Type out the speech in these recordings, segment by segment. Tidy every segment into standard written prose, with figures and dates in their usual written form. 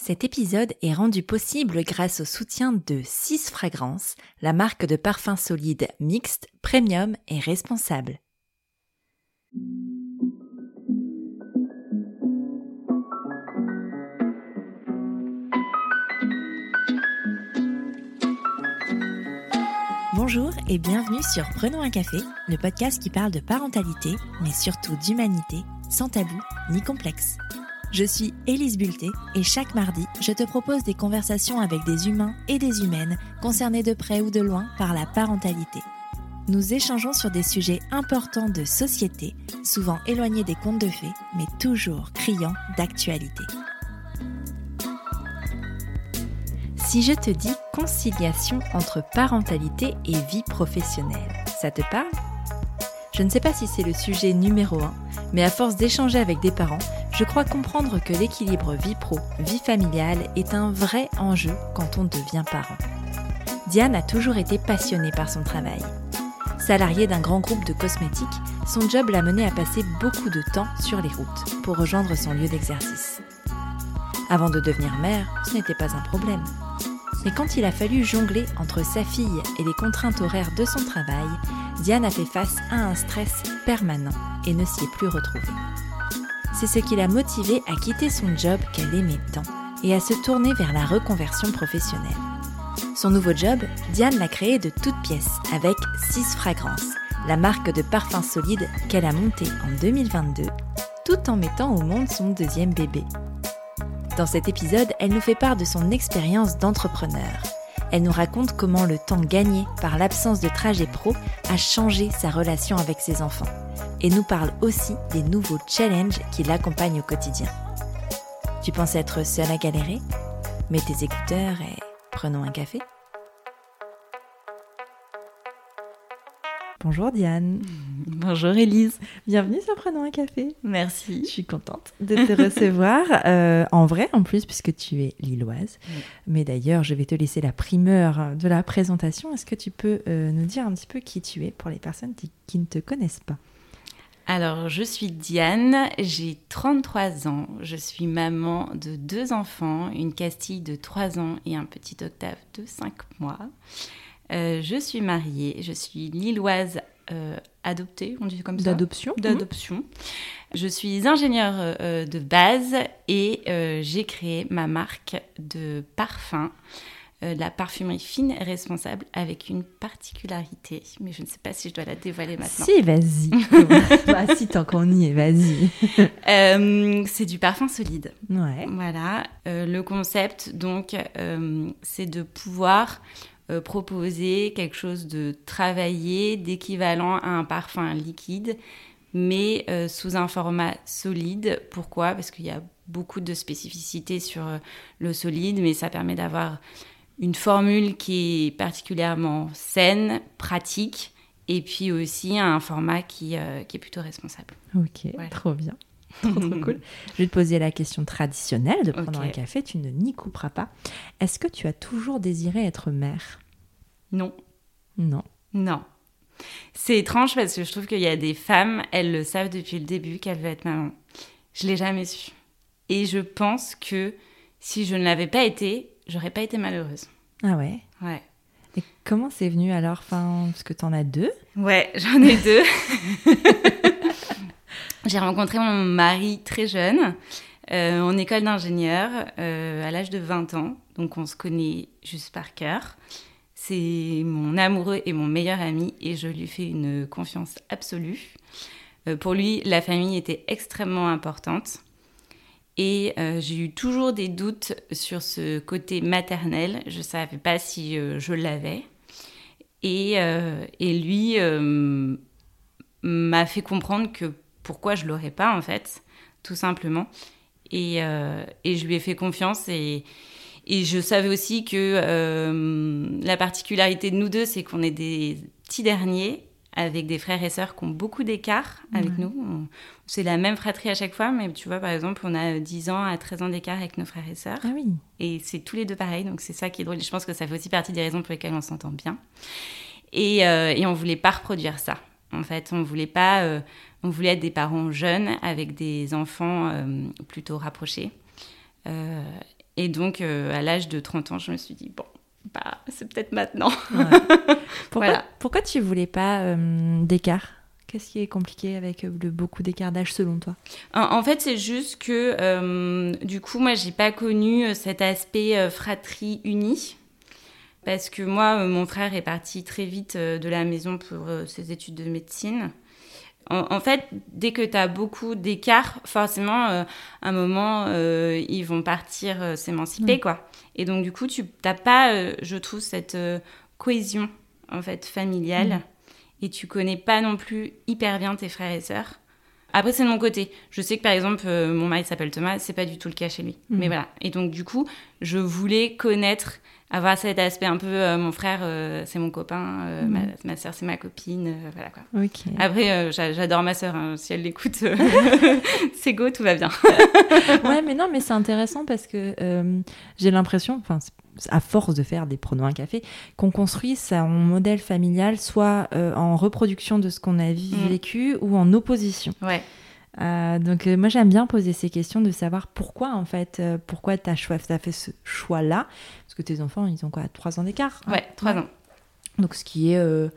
Cet épisode est rendu possible grâce au soutien de 6 Fragrances, la marque de parfums solides mixtes, premium et responsable. Bonjour et bienvenue sur Prenons un café, le podcast qui parle de parentalité, mais surtout d'humanité, sans tabou ni complexe. Je suis Élise Bulté et chaque mardi, je te propose des conversations avec des humains et des humaines concernés de près ou de loin par la parentalité. Nous échangeons sur des sujets importants de société, souvent éloignés des contes de fées, mais toujours criants d'actualité. Si je te dis conciliation entre parentalité et vie professionnelle, ça te parle ? Je ne sais pas si c'est le sujet numéro 1, mais à force d'échanger avec des parents, je crois comprendre que l'équilibre vie pro, vie familiale est un vrai enjeu quand on devient parent. Diane a toujours été passionnée par son travail. Salariée d'un grand groupe de cosmétiques, son job l'a menée à passer beaucoup de temps sur les routes pour rejoindre son lieu d'exercice. Avant de devenir mère, ce n'était pas un problème. Mais quand il a fallu jongler entre sa fille et les contraintes horaires de son travail, Diane a fait face à un stress permanent et ne s'y est plus retrouvée. C'est ce qui l'a motivée à quitter son job qu'elle aimait tant et à se tourner vers la reconversion professionnelle. Son nouveau job, Diane l'a créé de toutes pièces avec 6 Fragrances, la marque de parfums solides qu'elle a montée en 2022, tout en mettant au monde son deuxième bébé. Dans cet épisode, elle nous fait part de son expérience d'entrepreneur. Elle nous raconte comment le temps gagné par l'absence de trajet pro a changé sa relation avec ses enfants. Et nous parle aussi des nouveaux challenges qui l'accompagnent au quotidien. Tu penses être seule à galérer ? Mets tes écouteurs et prenons un café. Bonjour Diane. Bonjour Élise. Bienvenue sur Prenons un café. Merci. Je suis contente de te recevoir, en vrai en plus puisque tu es lilloise. Oui. Mais d'ailleurs, je vais te laisser la primeur de la présentation. Est-ce que tu peux nous dire un petit peu qui tu es pour les personnes qui ne te connaissent pas ? Alors, je suis Diane, j'ai 33 ans. Je suis maman de 2 enfants, une Castille de 3 ans et un petit Octave de 5 mois. Je suis mariée, je suis lilloise adoptée, on dit comme ça ? D'adoption. D'adoption. Je suis ingénieure de base et j'ai créé ma marque de parfum, la parfumerie fine et responsable, avec une particularité, mais je ne sais pas si je dois la dévoiler maintenant. Si, vas-y. Bah, si, tant qu'on y est, vas-y. C'est du parfum solide. Ouais. Voilà. Le concept, donc, c'est de pouvoir proposer quelque chose de travaillé, d'équivalent à un parfum liquide, mais sous un format solide. Pourquoi ? Parce qu'il y a beaucoup de spécificités sur le solide, mais ça permet d'avoir une formule qui est particulièrement saine, pratique, et puis aussi un format qui est plutôt responsable. Ok, voilà. Trop bien. Trop cool. Je vais te poser la question traditionnelle de prendre un café, tu ne n'y couperas pas. Est-ce que tu as toujours désiré être mère ? Non. Non. Non. C'est étrange parce que je trouve qu'il y a des femmes, elles le savent depuis le début qu'elles veulent être maman. Je ne l'ai jamais su. Et je pense que si je ne l'avais pas été, j'aurais pas été malheureuse. Ah ouais ? Ouais. Et comment c'est venu alors ? Parce que t'en as 2 ? Ouais, j'en ai 2. J'ai rencontré mon mari très jeune, en école d'ingénieur, à l'âge de 20 ans. Donc on se connaît juste par cœur. C'est mon amoureux et mon meilleur ami et je lui fais une confiance absolue. Pour lui, la famille était extrêmement importante. Et j'ai eu toujours des doutes sur ce côté maternel. Je ne savais pas si je l'avais. Et lui m'a fait comprendre que pourquoi je ne l'aurais pas, en fait, tout simplement. Et je lui ai fait confiance. Et je savais aussi que la particularité de nous deux, c'est qu'on est des petits derniers, avec des frères et sœurs qui ont beaucoup d'écart avec nous. C'est la même fratrie à chaque fois, mais tu vois, par exemple, on a 10 ans à 13 ans d'écart avec nos frères et sœurs. Ah oui. Et c'est tous les 2 pareils, donc c'est ça qui est drôle. Je pense que ça fait aussi partie des raisons pour lesquelles on s'entend bien. Et on ne voulait pas reproduire ça. En fait, on voulait pas... on voulait être des parents jeunes avec des enfants plutôt rapprochés. Et donc, à l'âge de 30 ans, je me suis dit, bon, bah, c'est peut-être maintenant. Ouais. Pourquoi tu voulais pas d'écart ? Qu'est-ce qui est compliqué avec beaucoup d'écart d'âge selon toi ? En fait, c'est juste que, du coup, moi, j'ai pas connu cet aspect fratrie unie. Parce que moi, mon frère est parti très vite de la maison pour ses études de médecine. En fait, dès que tu as beaucoup d'écart, forcément, à un moment, ils vont partir s'émanciper, quoi. Et donc, du coup, tu n'as pas, je trouve, cette cohésion, en fait, familiale. Et tu connais pas non plus hyper bien tes frères et sœurs. Après, c'est de mon côté. Je sais que, par exemple, mon mari s'appelle Thomas, c'est pas du tout le cas chez lui. Mais voilà. Et donc, du coup, je voulais connaître... avoir cet aspect un peu mon frère c'est mon copain, ma sœur c'est ma copine, voilà quoi. Okay. Après j'adore ma sœur, hein, si elle l'écoute c'est go, tout va bien. Ouais, mais non, mais c'est intéressant parce que j'ai l'impression, enfin à force de faire des pronos un café, qu'on construit son modèle familial soit en reproduction de ce qu'on a vécu ou en opposition. Ouais. Donc moi j'aime bien poser ces questions de savoir pourquoi en fait, pourquoi t'as fait ce choix-là, parce que tes enfants ils ont quoi, 3 ans d'écart, hein. Ouais, 3 ans. Donc ce qui est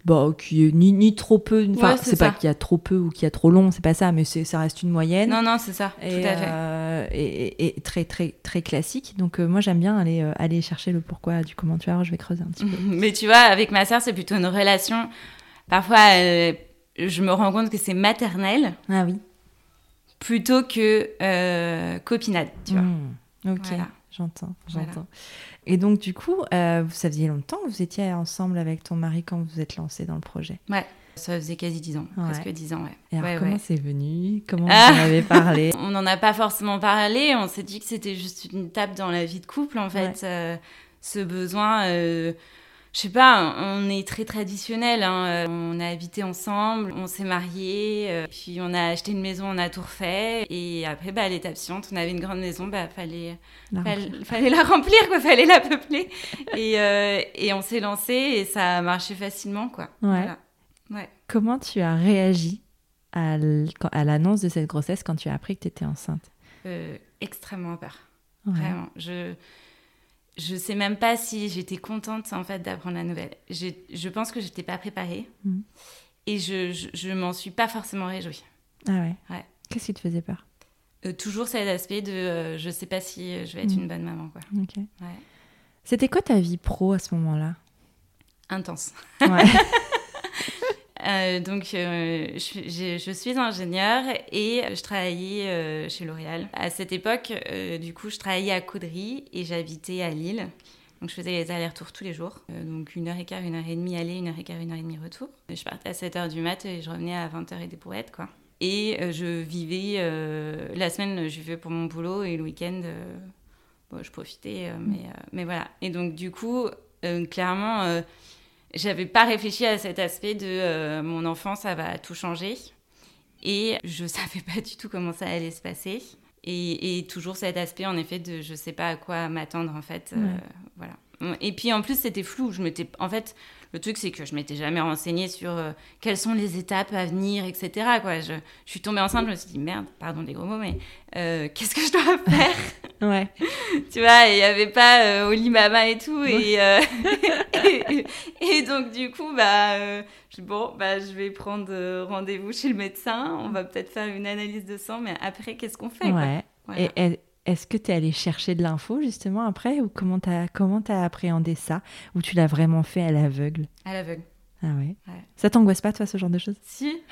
ni trop peu, enfin c'est pas qu'il y a trop peu ou qu'il y a trop long, c'est pas ça, mais ça reste une moyenne. Non c'est ça, tout à fait. Et très très très classique. Donc moi j'aime bien aller chercher le pourquoi du comment, tu vois, je vais creuser un petit peu. Mais tu vois, avec ma sœur c'est plutôt une relation, parfois je me rends compte que c'est maternel. Ah oui. Plutôt que copinade, tu vois. Ok, voilà. J'entends. Voilà. Et donc, du coup, ça faisait longtemps que vous étiez ensemble avec ton mari quand vous vous êtes lancés dans le projet. Ouais, ça faisait quasi 10 ans, presque 10 ans, ouais. Et alors, comment c'est venu ? Comment vous en avez parlé ? On n'en a pas forcément parlé, on s'est dit que c'était juste une étape dans la vie de couple, en fait. Ce besoin... je sais pas, on est très traditionnel, hein. On a habité ensemble, on s'est mariés, puis on a acheté une maison, on a tout refait. Et après, à l'étape suivante, on avait une grande maison, fallait la remplir, quoi, fallait la peupler. Et on s'est lancé et ça a marché facilement, quoi. Ouais. Voilà. Ouais. Comment tu as réagi à l'annonce de cette grossesse quand tu as appris que tu étais enceinte ? Extrêmement peur, vraiment. Je sais même pas si j'étais contente en fait d'apprendre la nouvelle. Je pense que j'étais pas préparée et je m'en suis pas forcément réjouie. Ah ouais. Qu'est-ce qui te faisait peur ? Toujours cet aspect de je sais pas si je vais être une bonne maman, quoi. Ok. Ouais. C'était quoi ta vie pro à ce moment-là ? Intense. Ouais. Donc, je suis ingénieure et je travaillais chez L'Oréal. À cette époque, du coup, je travaillais à Caudry et j'habitais à Lille. Donc, je faisais les allers-retours tous les jours. Donc, 1h15, 1h30 aller, 1h15, 1h30 retour. Je partais à 7h du mat et je revenais à 20h et des brouettes, quoi. Et je vivais... la semaine, je vivais pour mon boulot et le week-end, je profitais. Mais voilà. Et donc, du coup, clairement... j'avais pas réfléchi à cet aspect de mon enfant, ça va tout changer. Et je savais pas du tout comment ça allait se passer. Et toujours cet aspect, en effet, de je sais pas à quoi m'attendre, en fait. Voilà. Et puis, en plus, c'était flou. En fait, le truc, c'est que je m'étais jamais renseignée sur quelles sont les étapes à venir, etc., quoi. Je suis tombée enceinte, je me suis dit, merde, pardon des gros mots, mais qu'est-ce que je dois faire ? Ouais. Tu vois, il n'y avait pas Oli Mama et tout. Et donc, du coup, je vais prendre rendez-vous chez le médecin. On va peut-être faire une analyse de sang, mais après, qu'est-ce qu'on fait, quoi ? Voilà. Et est-ce que tu es allée chercher de l'info, justement, après ? Ou comment t'as appréhendé ça ? Ou tu l'as vraiment fait à l'aveugle ? À l'aveugle. Ah ouais. Ça t'angoisse pas, toi, ce genre de choses ? Si.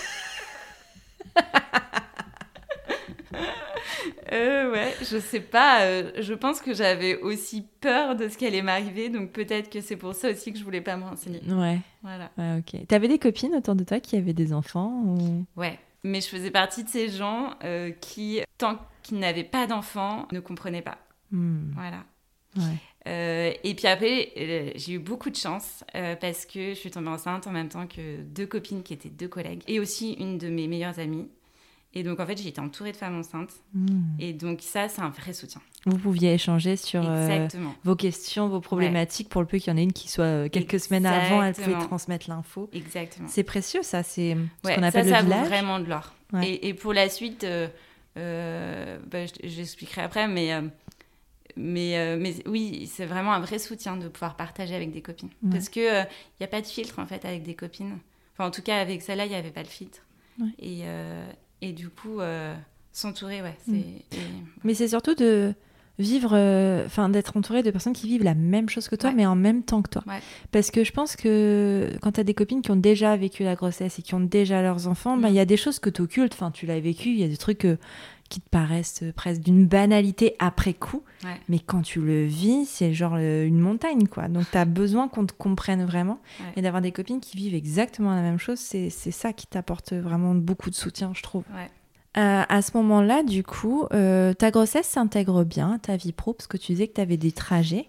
Ouais, je sais pas. Je pense que j'avais aussi peur de ce qui allait m'arriver, donc peut-être que c'est pour ça aussi que je voulais pas me renseigner. Ouais. Voilà. Ouais, ok. T'avais des copines autour de toi qui avaient des enfants ou... Ouais, mais je faisais partie de ces gens qui, tant qu'ils n'avaient pas d'enfants, ne comprenaient pas. Voilà. Ouais. Et puis après, j'ai eu beaucoup de chance parce que je suis tombée enceinte en même temps que 2 copines qui étaient 2 collègues et aussi une de mes meilleures amies. Et donc, en fait, j'ai été entourée de femmes enceintes. Et donc, ça, c'est un vrai soutien. Vous pouviez échanger sur vos questions, vos problématiques, pour le peu qu'il y en ait une qui soit quelques semaines avant, elle pouvait transmettre l'info. Exactement. C'est précieux, ça. C'est ce qu'on appelle le village. Ça vaut vraiment de l'or. Ouais. Et pour la suite, j'expliquerai après, mais mais oui, c'est vraiment un vrai soutien de pouvoir partager avec des copines. Ouais. Parce qu'il n'y a pas de filtre, en fait, avec des copines. Enfin, en tout cas, avec celle-là, il n'y avait pas de filtre. Ouais. Et du coup, s'entourer, ouais. Mais c'est surtout de vivre, d'être entouré de personnes qui vivent la même chose que toi, Ouais. mais en même temps que toi. Ouais. Parce que je pense que quand tu as des copines qui ont déjà vécu la grossesse et qui ont déjà leurs enfants, il y a des choses que tu occultes. Enfin, tu l'as vécu, il y a des trucs qui te paraissent presque d'une banalité après coup. Ouais. Mais quand tu le vis, c'est genre une montagne, quoi. Donc, tu as besoin qu'on te comprenne vraiment. Ouais. Et d'avoir des copines qui vivent exactement la même chose, c'est ça qui t'apporte vraiment beaucoup de soutien, je trouve. Ouais. À ce moment-là, du coup, ta grossesse s'intègre bien, ta vie pro, parce que tu disais que tu avais des trajets.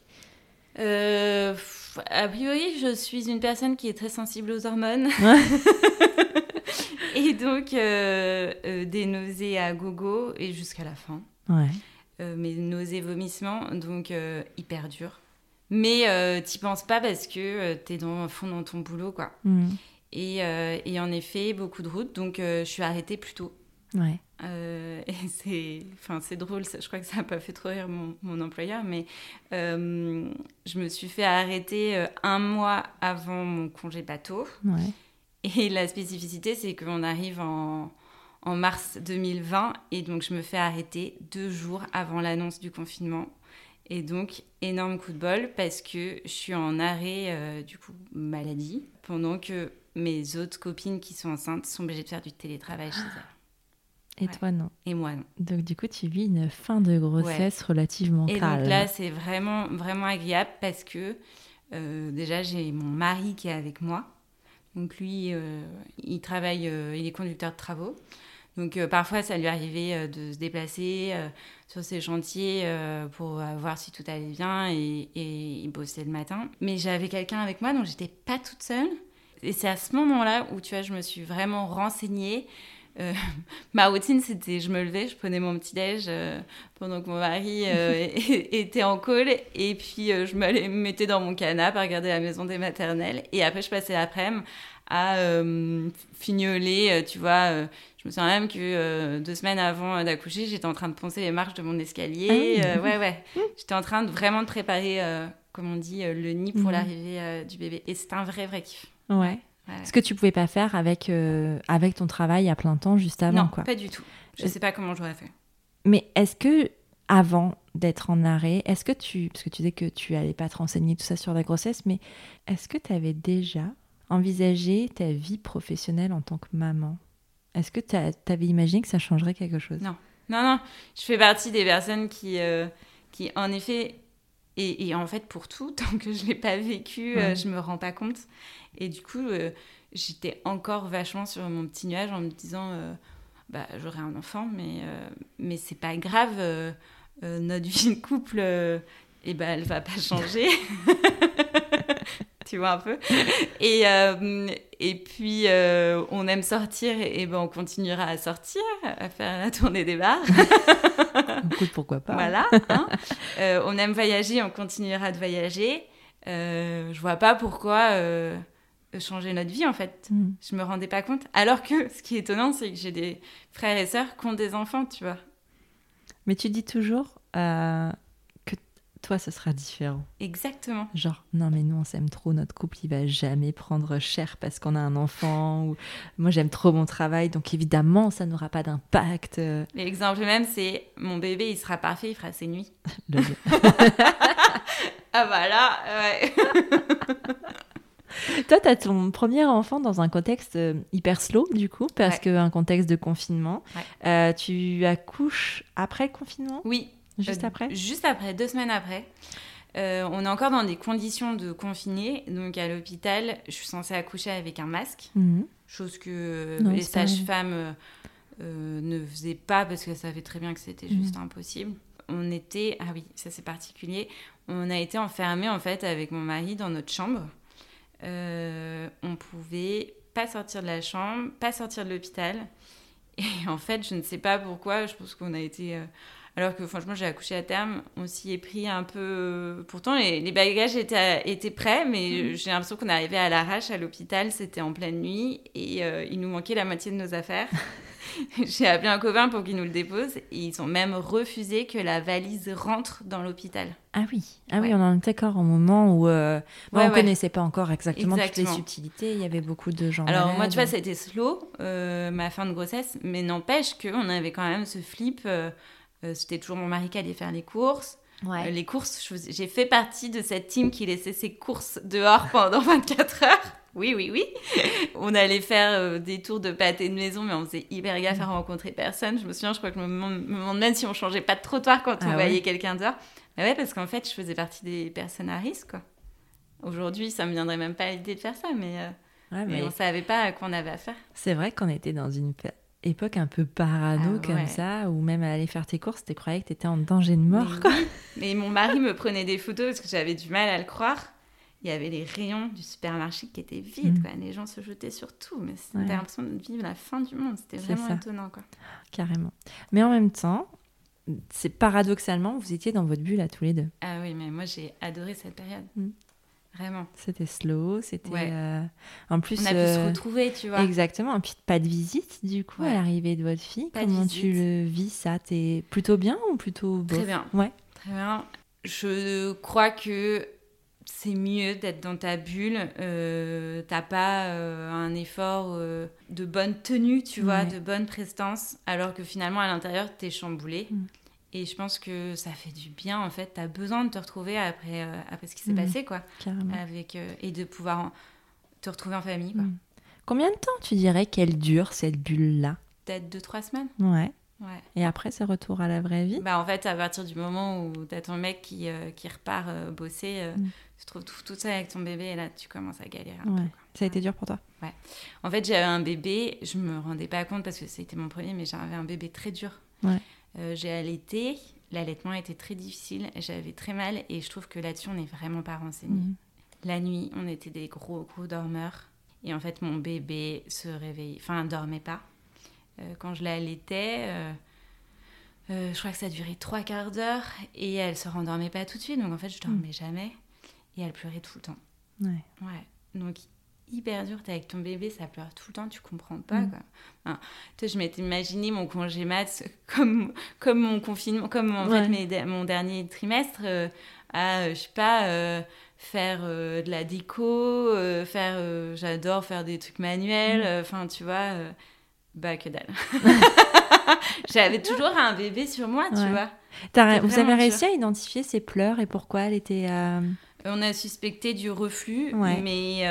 A priori, je suis une personne qui est très sensible aux hormones. Et donc, des nausées à gogo et jusqu'à la fin. Ouais. Mes nausées, vomissements, donc hyper dur. Mais t'y penses pas parce que t'es à fond dans ton boulot, quoi. Mmh. Et en effet, beaucoup de routes, donc je suis arrêtée plus tôt. Ouais. Et c'est drôle, je crois que ça n'a pas fait trop rire mon employeur, mais je me suis fait arrêter 1 mois avant mon congé bateau. Ouais. Et la spécificité, c'est qu'on arrive en mars 2020, et donc je me fais arrêter 2 jours avant l'annonce du confinement. Et donc, énorme coup de bol, parce que je suis en arrêt, du coup, maladie, pendant que mes autres copines qui sont enceintes sont obligées de faire du télétravail chez elles. Et toi, non. Et moi, non. Donc, du coup, tu vis une fin de grossesse relativement et calme. donc là, c'est vraiment, vraiment agréable parce que déjà, j'ai mon mari qui est avec moi. Donc lui, il travaille, il est conducteur de travaux. Donc parfois, ça lui arrivait de se déplacer sur ses chantiers pour voir si tout allait bien et il bossait le matin. Mais j'avais quelqu'un avec moi, donc j'étais pas toute seule. Et c'est à ce moment-là où, tu vois, je me suis vraiment renseignée. Ma routine, c'était je me levais, je prenais mon petit-déj pendant que mon mari était en call, et puis je me mettais dans mon canapé à regarder La Maison des Maternelles, et après je passais l'après-midi à fignoler, tu vois. Je me souviens même que 2 semaines avant d'accoucher, j'étais en train de poncer les marches de mon escalier. Ouais. J'étais en train de vraiment préparer, comme on dit, le nid pour l'arrivée du bébé, et c'était un vrai kiff. Ouais. Ce que tu pouvais pas faire avec ton travail à plein temps juste avant, non, quoi. pas du tout. Je sais pas comment j'aurais fait. Mais est-ce que, avant d'être en arrêt, parce que tu disais que tu allais pas te renseigner tout ça sur la grossesse, mais est-ce que tu avais déjà envisagé ta vie professionnelle en tant que maman? Est-ce que tu avais imaginé que ça changerait quelque chose? Non. Je fais partie des personnes qui en effet, et en fait, pour tout, tant que je l'ai pas vécu, je me rends pas compte. Et du coup, j'étais encore vachement sur mon petit nuage en me disant j'aurai un enfant, mais c'est pas grave, notre vie de couple, elle va pas changer. Tu vois un peu. Et puis, on aime sortir, et on continuera à sortir, à faire la tournée des bars. Écoute, pourquoi pas. Voilà. On aime voyager, on continuera de voyager. Je vois pas pourquoi changer notre vie, en fait. Je me rendais pas compte. Alors que ce qui est étonnant, c'est que j'ai des frères et sœurs qui ont des enfants, tu vois. Mais tu dis toujours que toi, ce sera différent. Exactement. Genre, non mais nous, on s'aime trop, notre couple, il va jamais prendre cher parce qu'on a un enfant. Ou moi, j'aime trop mon travail, donc évidemment, ça n'aura pas d'impact. L'exemple même, c'est mon bébé, il sera parfait, il fera ses nuits. Ah bah là, ouais. Toi, tu as ton premier enfant dans un contexte hyper slow, du coup, parce qu'un contexte de confinement. Ouais. Tu accouches après le confinement ? Oui. Juste après ? Juste après, 2 semaines après. On est encore dans des conditions de confiné. Donc, à l'hôpital, je suis censée accoucher avec un masque. Chose que les sages-femmes ne faisaient pas parce qu'elles savaient très bien que c'était juste impossible. On était... Ah oui, ça c'est particulier. On a été enfermés, en fait, avec mon mari dans notre chambre. On pouvait pas sortir de la chambre, pas sortir de l'hôpital. Et en fait, je ne sais pas pourquoi, je pense qu'on a été... alors que franchement, j'ai accouché à terme, on s'y est pris un peu... Pourtant, les bagages étaient prêts, mais j'ai l'impression qu'on est arrivé à l'arrache à l'hôpital, c'était en pleine nuit, et il nous manquait la moitié de nos affaires. J'ai appelé un copain pour qu'il nous le dépose et ils ont même refusé que la valise rentre dans l'hôpital. Ah oui, on en était encore au moment où on connaissait pas encore exactement toutes les Exactement. subtilités. Il y avait beaucoup de gens Alors malades. moi, tu vois, c'était slow, ma fin de grossesse, mais n'empêche qu'on avait quand même ce flip. C'était toujours mon mari qui allait faire les courses. Ouais. Les courses, j'ai fait partie de cette team qui laissait ses courses dehors pendant 24 heures. Oui. On allait faire des tours de pâté de maison, mais on faisait hyper gaffe à rencontrer personne. Je me souviens, je crois que je me demande même si on changeait pas de trottoir quand on voyait quelqu'un dehors. Mais ouais, parce qu'en fait, je faisais partie des personnes à risque, quoi. Aujourd'hui, ça me viendrait même pas à l'idée de faire ça, mais on savait pas à quoi on avait affaire. C'est vrai qu'on était dans une époque un peu parano comme ça, ou même aller faire tes courses, tu croyais que t'étais en danger de mort, quoi. Oui. Mais mon mari me prenait des photos parce que j'avais du mal à le croire. Il y avait les rayons du supermarché qui étaient vides, quoi. Les gens se jetaient sur tout, mais c'était l'impression de vivre la fin du monde. C'était vraiment étonnant, quoi. Carrément. Mais en même temps, c'est paradoxalement, vous étiez dans votre bulle à tous les deux. Ah oui, mais moi j'ai adoré cette période. Vraiment. C'était slow, c'était... En plus, on a pu se retrouver, tu vois. Exactement, et puis pas de visite, du coup, à l'arrivée de votre fille. Comment tu le vis, ça? T'es plutôt bien ou plutôt bof? Très bien. Ouais. Très bien. Je crois que c'est mieux d'être dans ta bulle. T'as pas un effort de bonne tenue, tu vois, de bonne prestance, alors que finalement, à l'intérieur, t'es chamboulé. Et je pense que ça fait du bien, en fait. T'as besoin de te retrouver après ce qui s'est passé, quoi. Carrément. Et de pouvoir te retrouver en famille, quoi. Combien de temps tu dirais qu'elle dure, cette bulle-là? Peut-être 2-3 semaines. Ouais. Et après, c'est retour à la vraie vie? En fait, à partir du moment où t'as ton mec qui repart bosser, tu te retrouves toute seule avec ton bébé et là, tu commences à galérer un peu, quoi. Ça a été dur pour toi? Ouais. En fait, j'avais un bébé, je me rendais pas compte parce que c'était mon premier, mais j'avais un bébé très dur. Ouais. J'ai allaité, l'allaitement était très difficile, j'avais très mal et je trouve que là-dessus, on n'est vraiment pas renseignés. La nuit, on était des gros dormeurs et en fait, mon bébé se réveillait, dormait pas. Quand je l'allaitais, je crois que ça durait 3/4 d'heure et elle se rendormait pas tout de suite, donc en fait, je dormais jamais et elle pleurait tout le temps. Ouais. Donc, hyper dur, t'es avec ton bébé, ça pleure tout le temps, tu comprends pas, quoi. Enfin, tu sais, je m'étais imaginé mon congé mat comme mon confinement, comme en fait mon dernier trimestre, je sais pas, faire de la déco, j'adore faire des trucs manuels, tu vois, que dalle. J'avais toujours un bébé sur moi, tu vois. Vous avez réussi à identifier ses pleurs et pourquoi elle était... On a suspecté du reflux, mais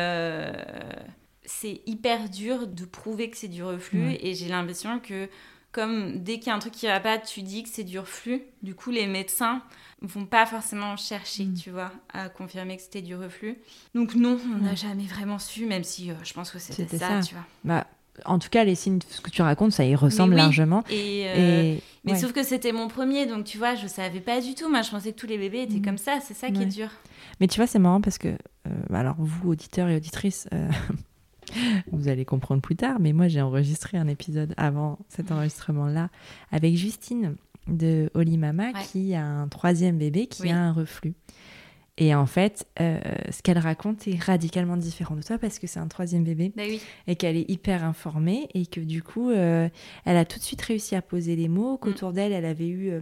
c'est hyper dur de prouver que c'est du reflux. Et j'ai l'impression que, comme dès qu'il y a un truc qui va pas, tu dis que c'est du reflux. Du coup, les médecins vont pas forcément chercher, tu vois, à confirmer que c'était du reflux. Donc non, on n'a jamais vraiment su, même si je pense que c'était ça, tu vois. En tout cas, les signes, ce que tu racontes, ça y ressemble largement. Mais sauf que c'était mon premier, donc tu vois, je savais pas du tout. Moi, je pensais que tous les bébés étaient comme ça. C'est ça qui est dur. Mais tu vois, c'est marrant parce que, alors vous, auditeurs et auditrices, vous allez comprendre plus tard, mais moi, j'ai enregistré un épisode avant cet enregistrement-là avec Justine de Holy Mama qui a un 3e bébé qui a un reflux. Et en fait, ce qu'elle raconte est radicalement différent de toi parce que c'est un 3e bébé et qu'elle est hyper informée et que du coup, elle a tout de suite réussi à poser les mots, qu'autour d'elle, elle avait eu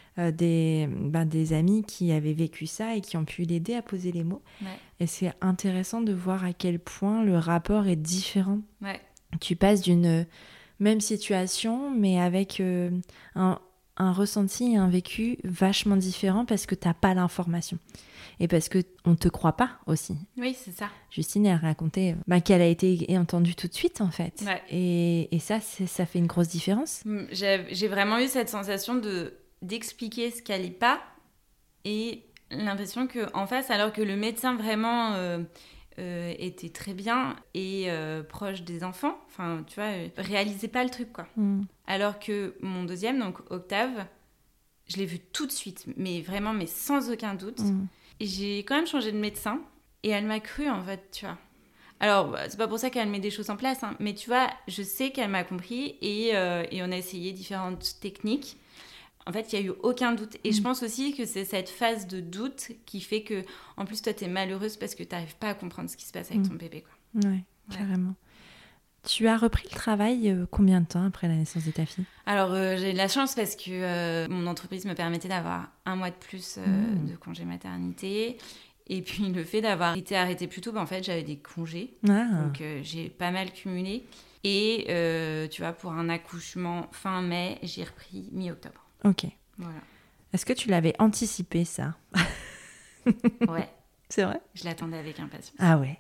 des amis qui avaient vécu ça et qui ont pu l'aider à poser les mots. Et c'est intéressant de voir à quel point le rapport est différent. Tu passes d'une même situation, mais avec un ressenti et un vécu vachement différent parce que t'as pas l'information. Et parce qu'on te croit pas aussi. Oui, c'est ça. Justine, elle racontait qu'elle a été entendue tout de suite, en fait. Et ça fait une grosse différence. J'ai vraiment eu cette sensation d'expliquer ce qui allait pas et l'impression qu'en face, alors que le médecin vraiment était très bien et proche des enfants, enfin, tu vois, réalisait pas le truc, quoi. Alors que mon 2e, donc Octave, je l'ai vu tout de suite, mais vraiment, mais sans aucun doute. Et j'ai quand même changé de médecin et elle m'a cru, en fait, tu vois. Alors, c'est pas pour ça qu'elle met des choses en place, hein, mais tu vois, je sais qu'elle m'a compris et on a essayé différentes techniques. En fait, il n'y a eu aucun doute. Et je pense aussi que c'est cette phase de doute qui fait que, en plus, toi, t'es malheureuse parce que t'arrives pas à comprendre ce qui se passe avec ton bébé, quoi. Ouais, carrément. Tu as repris le travail combien de temps après la naissance de ta fille ? Alors, j'ai de la chance parce que mon entreprise me permettait d'avoir 1 mois de plus de congé maternité. Et puis, le fait d'avoir été arrêtée plus tôt, en fait, j'avais des congés. Donc, j'ai pas mal cumulé. Et tu vois, pour un accouchement fin mai, j'ai repris mi-octobre. Ok. Voilà. Est-ce que tu l'avais anticipé, ça ? Ouais. C'est vrai ? Je l'attendais avec impatience. Ah ouais.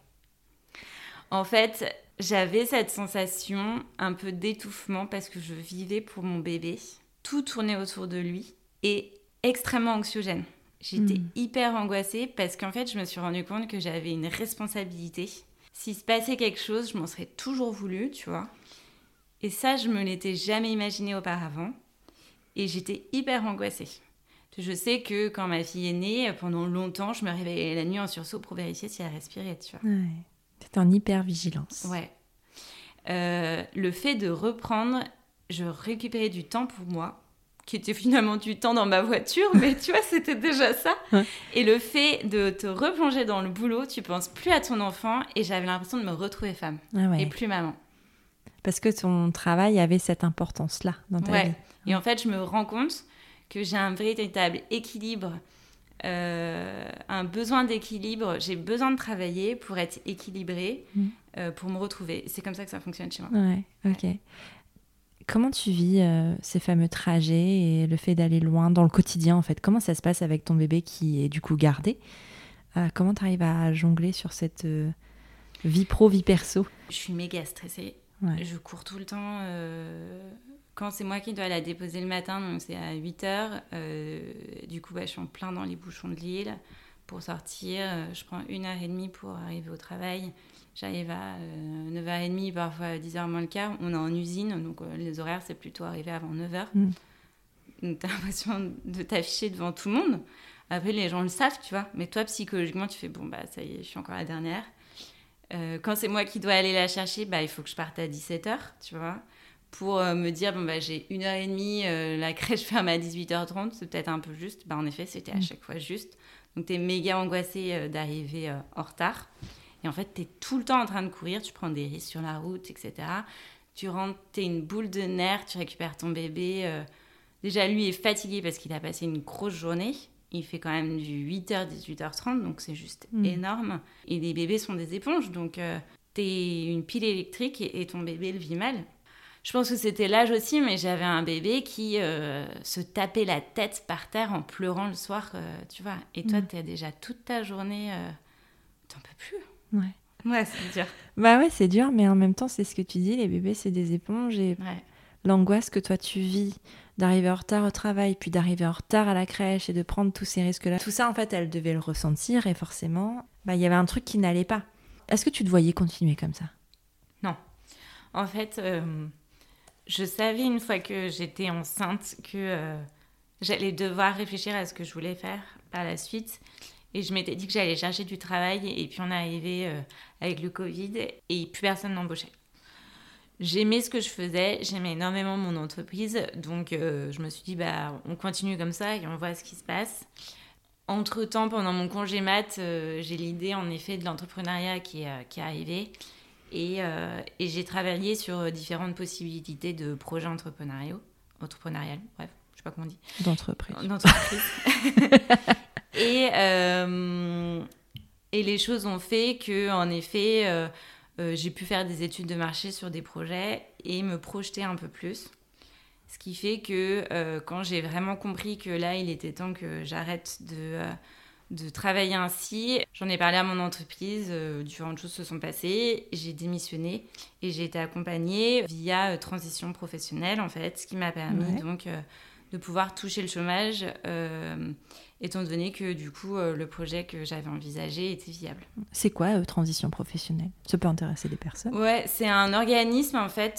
En fait, j'avais cette sensation un peu d'étouffement parce que je vivais pour mon bébé. Tout tournait autour de lui et extrêmement anxiogène. J'étais hyper angoissée parce qu'en fait, je me suis rendu compte que j'avais une responsabilité. S'il se passait quelque chose, je m'en serais toujours voulu, tu vois. Et ça, je me l'étais jamais imaginé auparavant. Et j'étais hyper angoissée. Je sais que quand ma fille est née, pendant longtemps, je me réveillais la nuit en sursaut pour vérifier si elle respirait, tu vois. Ouais. T'étais en hyper-vigilance. Ouais. Le fait de reprendre, je récupérais du temps pour moi, qui était finalement du temps dans ma voiture, mais tu vois, c'était déjà ça. Ouais. Et le fait de te replonger dans le boulot, tu penses plus à ton enfant, et j'avais l'impression de me retrouver femme, et plus maman. Parce que ton travail avait cette importance-là dans ta vie. Et en fait, je me rends compte que j'ai un véritable équilibre, un besoin d'équilibre. J'ai besoin de travailler pour être équilibrée, pour me retrouver. C'est comme ça que ça fonctionne chez moi. Ouais, ok. Comment tu vis ces fameux trajets et le fait d'aller loin dans le quotidien, en fait ? Comment ça se passe avec ton bébé qui est du coup gardé ? Comment tu arrives à jongler sur cette vie pro, vie perso ? Je suis méga stressée. Ouais. Je cours tout le temps. Quand c'est moi qui dois la déposer le matin, donc c'est à 8h, du coup, je suis en plein dans les bouchons de Lille. Pour sortir, je prends 1h30 pour arriver au travail. J'arrive à 9h30, parfois 10h moins le quart. On est en usine, donc les horaires, c'est plutôt arriver avant 9h. Donc, tu as l'impression de t'afficher devant tout le monde. Après, les gens le savent, tu vois. Mais toi, psychologiquement, tu fais, bon, ça y est, je suis encore la dernière. Quand c'est moi qui dois aller la chercher, il faut que je parte à 17h, tu vois. Pour me dire, j'ai 1h30, la crèche ferme à 18h30, c'est peut-être un peu juste. En effet, c'était à chaque fois juste. Donc, t'es méga angoissée d'arriver en retard. Et en fait, t'es tout le temps en train de courir, tu prends des risques sur la route, etc. Tu rentres, t'es une boule de nerfs, tu récupères ton bébé. Déjà, lui est fatigué parce qu'il a passé une grosse journée. Il fait quand même du 8h, 18h30, donc c'est juste énorme. Et les bébés sont des éponges, donc t'es une pile électrique et ton bébé le vit mal. Je pense que c'était l'âge aussi, mais j'avais un bébé qui se tapait la tête par terre en pleurant le soir, tu vois. Et toi, t'es déjà toute ta journée, t'en peux plus. Ouais, c'est dur. Ouais, c'est dur, mais en même temps, c'est ce que tu dis, les bébés, c'est des éponges. Et l'angoisse que toi, tu vis d'arriver en retard au travail, puis d'arriver en retard à la crèche et de prendre tous ces risques-là. Tout ça, en fait, elle devait le ressentir et forcément, il y avait un truc qui n'allait pas. Est-ce que tu te voyais continuer comme ça ? Non. En fait... je savais une fois que j'étais enceinte que j'allais devoir réfléchir à ce que je voulais faire par la suite. Et je m'étais dit que j'allais chercher du travail. Et puis on est arrivé avec le Covid et plus personne n'embauchait. J'aimais ce que je faisais, j'aimais énormément mon entreprise. Donc je me suis dit, on continue comme ça et on voit ce qui se passe. Entre-temps, pendant mon congé mat, j'ai l'idée en effet de l'entrepreneuriat qui est arrivée. Et j'ai travaillé sur différentes possibilités de projets entrepreneurial, bref, je sais pas comment on dit. D'entreprise. Et les choses ont fait que, en effet, j'ai pu faire des études de marché sur des projets et me projeter un peu plus. Ce qui fait que quand j'ai vraiment compris que là, il était temps que j'arrête de travailler ainsi. J'en ai parlé à mon entreprise, différentes choses se sont passées, j'ai démissionné et j'ai été accompagnée via transition professionnelle en fait, ce qui m'a permis donc de pouvoir toucher le chômage étant donné que du coup le projet que j'avais envisagé était viable. C'est quoi transition professionnelle ? Ça peut intéresser des personnes. Ouais, c'est un organisme en fait.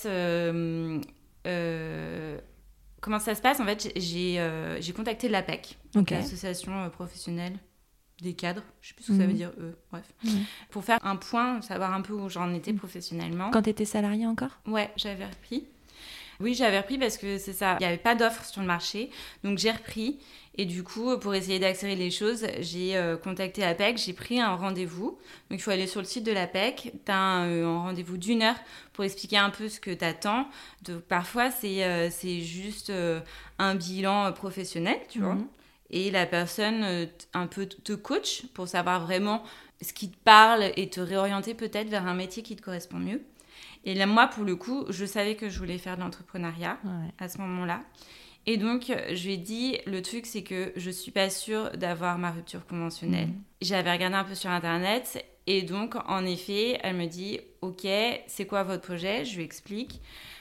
Comment ça se passe ? En fait, j'ai contacté l'APEC, donc l'association professionnelle des cadres, je sais plus ce que ça veut dire bref, pour faire un point, savoir un peu où j'en étais professionnellement. Quand tu étais salariée encore ? Ouais, j'avais repris. Oui, j'avais repris parce que c'est ça, il n'y avait pas d'offre sur le marché, donc j'ai repris. Et du coup, pour essayer d'accélérer les choses, j'ai contacté APEC, j'ai pris un rendez-vous. Donc il faut aller sur le site de l'APEC, tu as un rendez-vous d'1 heure pour expliquer un peu ce que tu attends. Donc, parfois, c'est juste un bilan professionnel, tu vois. Et la personne un peu te coach pour savoir vraiment ce qui te parle et te réorienter peut-être vers un métier qui te correspond mieux. Et là, moi, pour le coup, je savais que je voulais faire de l'entrepreneuriat à ce moment-là. Et donc, je lui ai dit, le truc, c'est que je suis pas sûre d'avoir ma rupture conventionnelle. J'avais regardé un peu sur Internet. Et donc, en effet, elle me dit, OK, c'est quoi votre projet ? Je lui explique.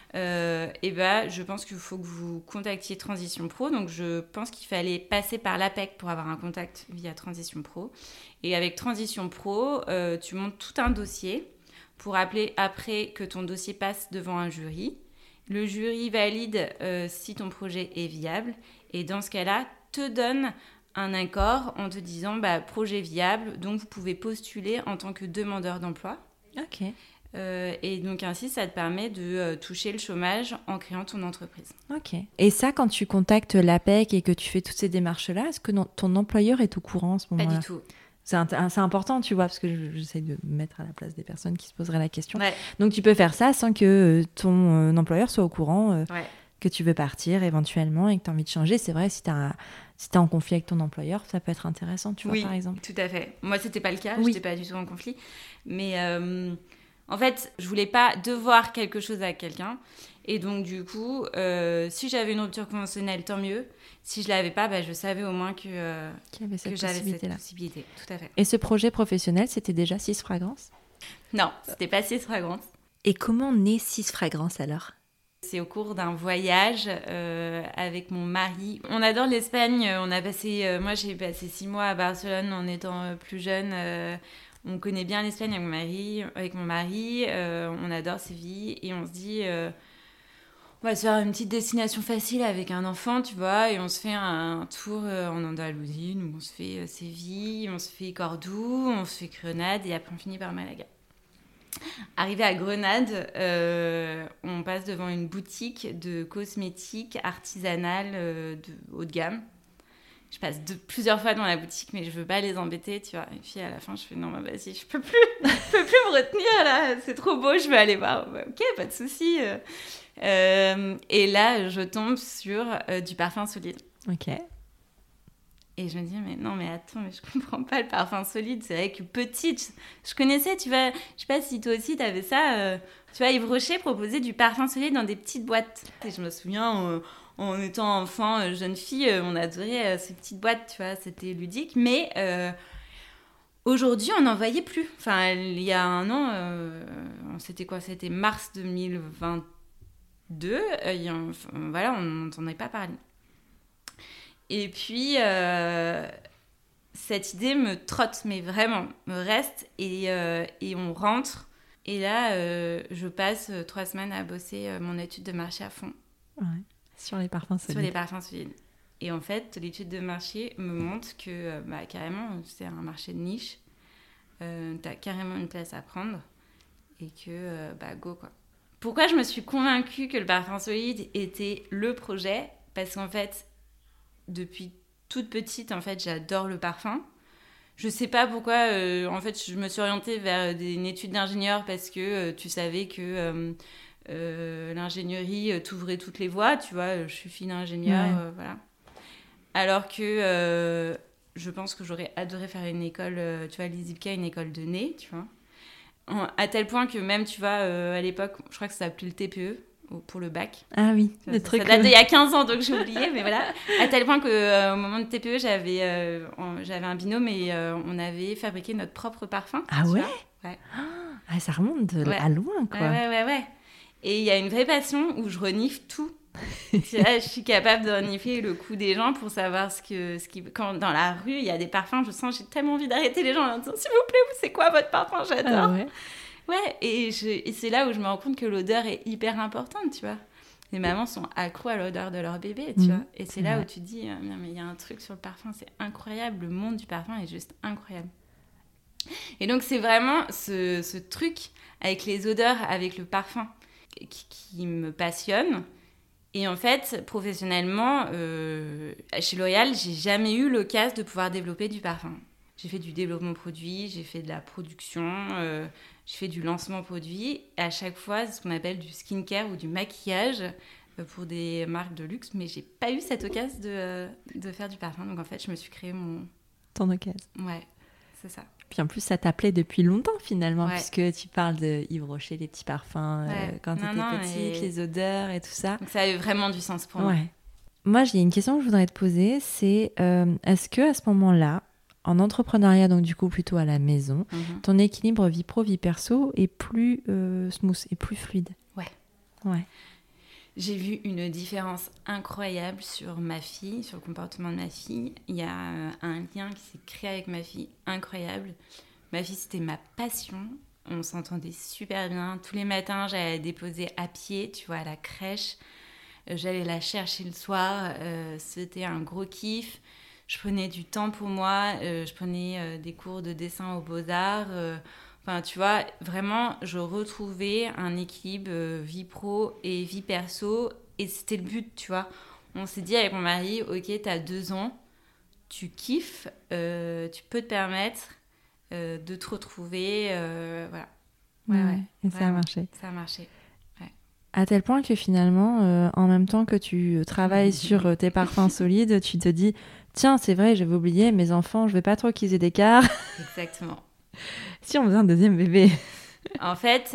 Je pense qu'il faut que vous contactiez Transition Pro. Donc, je pense qu'il fallait passer par l'APEC pour avoir un contact via Transition Pro. Et avec Transition Pro, tu montes tout un dossier pour appeler après que ton dossier passe devant un jury. Le jury valide si ton projet est viable et dans ce cas-là, te donne un accord en te disant projet viable, donc vous pouvez postuler en tant que demandeur d'emploi. Ok. Et donc ainsi, ça te permet de toucher le chômage en créant ton entreprise. Ok. Et ça, quand tu contactes l'APEC et que tu fais toutes ces démarches-là, est-ce que ton employeur est au courant en ce moment-là ? Pas du tout. C'est important, tu vois, parce que j'essaie de me mettre à la place des personnes qui se poseraient la question. Ouais. Donc, tu peux faire ça sans que ton employeur soit au courant que tu veux partir éventuellement et que tu as envie de changer. C'est vrai, si tu es en conflit avec ton employeur, ça peut être intéressant, tu vois, par exemple. Oui, tout à fait. Moi, c'était pas le cas. Je n'étais pas du tout en conflit. Mais en fait, je voulais pas devoir quelque chose à quelqu'un. Et donc, du coup, si j'avais une rupture conventionnelle, tant mieux. Si je l'avais pas, je savais au moins que j'avais cette possibilité. Tout à fait. Et ce projet professionnel, c'était déjà 6 Fragrances ? Non, c'était pas 6 Fragrances. Et comment naît 6 Fragrances alors ? C'est au cours d'un voyage avec mon mari. On adore l'Espagne. Moi, j'ai passé 6 mois à Barcelone en étant plus jeune. On connaît bien l'Espagne avec mon mari. On adore Séville et on se dit... on va se faire une petite destination facile avec un enfant, tu vois, et on se fait un tour en Andalousie, où on se fait Séville, on se fait Cordoue, on se fait Grenade, et après on finit par Malaga. Arrivé à Grenade, on passe devant une boutique de cosmétiques artisanales de haut de gamme. Je passe plusieurs fois dans la boutique, mais je veux pas les embêter, tu vois. Et puis à la fin, je fais non, vas-y, je peux plus me retenir là, c'est trop beau, je veux aller voir. Ok, pas de souci. Et là, je tombe sur du parfum solide. Ok. Et je me dis, mais attends, mais je comprends pas le parfum solide. C'est vrai que petite, je connaissais, tu vois, je sais pas si toi aussi t'avais ça. Tu vois, Yves Rocher proposait du parfum solide dans des petites boîtes. Et je me souviens, en étant enfant, jeune fille, on adorait ces petites boîtes, tu vois, c'était ludique. Mais aujourd'hui, on n'en voyait plus. Enfin, il y a un an, c'était quoi ? C'était mars 2022. On n'entendait pas parler. Et puis, cette idée me trotte, mais vraiment, me reste. Et on rentre. Et là, je passe 3 semaines à bosser mon étude de marché à fond. Ouais. Sur les parfums solides. Et en fait, l'étude de marché me montre que, carrément, c'est un marché de niche. T'as carrément une place à prendre. Et que, go, quoi. Pourquoi je me suis convaincue que le parfum solide était le projet ? Parce qu'en fait, depuis toute petite, en fait, j'adore le parfum. Je sais pas pourquoi, en fait, je me suis orientée vers une étude d'ingénieur parce que tu savais que l'ingénierie t'ouvrait toutes les voies, tu vois, je suis fille d'ingénieur, voilà. Alors que je pense que j'aurais adoré faire une école, tu vois, l'ISIPCA, une école de nez, tu vois. À tel point que même, tu vois, à l'époque, je crois que ça s'appelait le TPE, pour le bac. Ah oui, ça date d'il y a 15 ans, donc j'ai oublié, mais voilà. À tel point qu'au moment de TPE, j'avais un binôme et on avait fabriqué notre propre parfum. Ah ouais ? Ouais. Ah, ça remonte à loin, quoi. Ouais. Et il y a une vraie passion où je renifle tout. Là, je suis capable de renifler le cou des gens pour savoir quand dans la rue, il y a des parfums, j'ai tellement envie d'arrêter les gens en disant, s'il vous plaît, c'est quoi votre parfum ? J'adore. Ah ouais. Ouais, et c'est là où je me rends compte que l'odeur est hyper importante, tu vois. Les mamans sont accros à l'odeur de leur bébé, tu vois. Et c'est là où tu te dis, mais il y a un truc sur le parfum, c'est incroyable, le monde du parfum est juste incroyable. Et donc, c'est vraiment ce truc avec les odeurs, avec le parfum qui me passionne. Et en fait, professionnellement, chez L'Oréal, j'ai jamais eu l'occasion de pouvoir développer du parfum. J'ai fait du développement produit, j'ai fait de la production, j'ai fait du lancement produit. Et à chaque fois, c'est ce qu'on appelle du skincare ou du maquillage pour des marques de luxe. Mais j'ai pas eu cette occasion de faire du parfum. Donc en fait, je me suis créé mon... Ton occasion. Ouais, c'est ça. Puis en plus, ça t'appelait depuis longtemps finalement, Ouais. puisque tu parles de Yves Rocher, les petits parfums, quand tu étais petite, les odeurs et tout ça. Donc ça a eu vraiment du sens pour moi. Moi, j'ai une question que je voudrais te poser, c'est est-ce que à ce moment-là, en entrepreneuriat, donc du coup plutôt à la maison, ton équilibre vie pro, vie perso est plus smooth, et plus fluide? Ouais. J'ai vu une différence incroyable sur ma fille, sur le comportement de ma fille. Il y a un lien qui s'est créé avec ma fille incroyable. Ma fille, c'était ma passion. On s'entendait super bien. Tous les matins, j'allais la déposer à pied, tu vois, à la crèche. J'allais la chercher le soir. C'était un gros kiff. Je prenais du temps pour moi. Je prenais des cours de dessin aux Beaux-Arts. Enfin, tu vois, vraiment, je retrouvais un équilibre vie pro et vie perso. Et c'était le but, tu vois. On s'est dit avec mon mari, ok, t'as 2 ans, tu kiffes, tu peux te permettre de te retrouver. Voilà. Ouais, et ça a marché. Ça a marché. À tel point que finalement, en même temps que tu travailles sur tes parfums solides, tu te dis, tiens, c'est vrai, j'avais oublié, mes enfants, je veux pas trop qu'ils aient d'écart. Exactement. Si on faisait un deuxième bébé. En fait,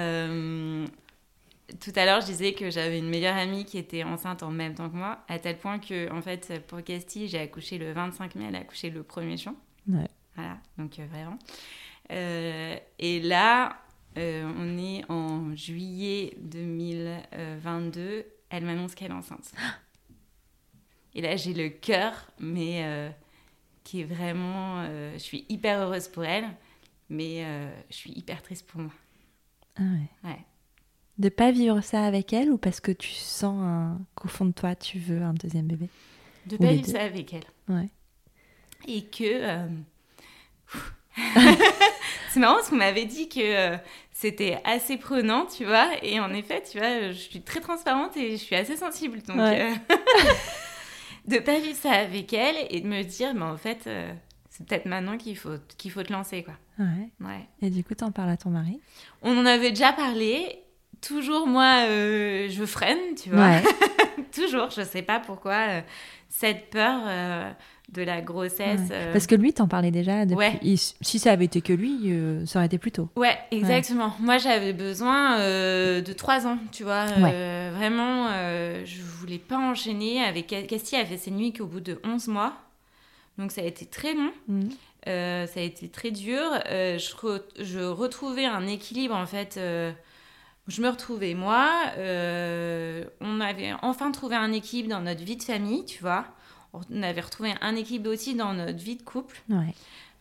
tout à l'heure, je disais que j'avais une meilleure amie qui était enceinte en même temps que moi, à tel point que, en fait, pour Castille, j'ai accouché le 25 mai, elle a accouché le 1er juin. Ouais. Voilà, donc vraiment. Et là, on est en juillet 2022, elle m'annonce qu'elle est enceinte. Et là, j'ai le cœur, mais qui est vraiment... je suis hyper heureuse pour elle, mais je suis hyper triste pour moi. Ah ouais. Ouais. De pas vivre ça avec elle ou parce que tu sens qu'au fond de toi, tu veux un deuxième bébé? De pas vivre ça avec elle. Ouais. Et que... C'est marrant parce qu'on m'avait dit que c'était assez prenant, tu vois. Et en effet, tu vois, je suis très transparente et je suis assez sensible. Donc, de pas vivre ça avec elle et de me dire, mais en fait, c'est peut-être maintenant qu'il faut te lancer, quoi. Ouais. Et du coup, t'en parles à ton mari? On en avait déjà parlé. Toujours, moi, je freine, tu vois. Ouais. Toujours, je sais pas pourquoi. Cette peur... de la grossesse. Ouais. Parce que lui, t'en parlais déjà depuis... Ouais. Si ça avait été que lui, ça aurait été plus tôt. Ouais, exactement. Ouais. Moi, j'avais besoin de 3 ans, tu vois. Vraiment, je voulais pas enchaîner. Avec Castille, elle a fait ses nuits qu'au bout de 11 mois. Donc, ça a été très long. Ça a été très dur. Je retrouvais un équilibre, en fait. Je me retrouvais, moi. On avait enfin trouvé un équilibre dans notre vie de famille, tu vois. On avait retrouvé un équilibre aussi dans notre vie de couple. Ouais.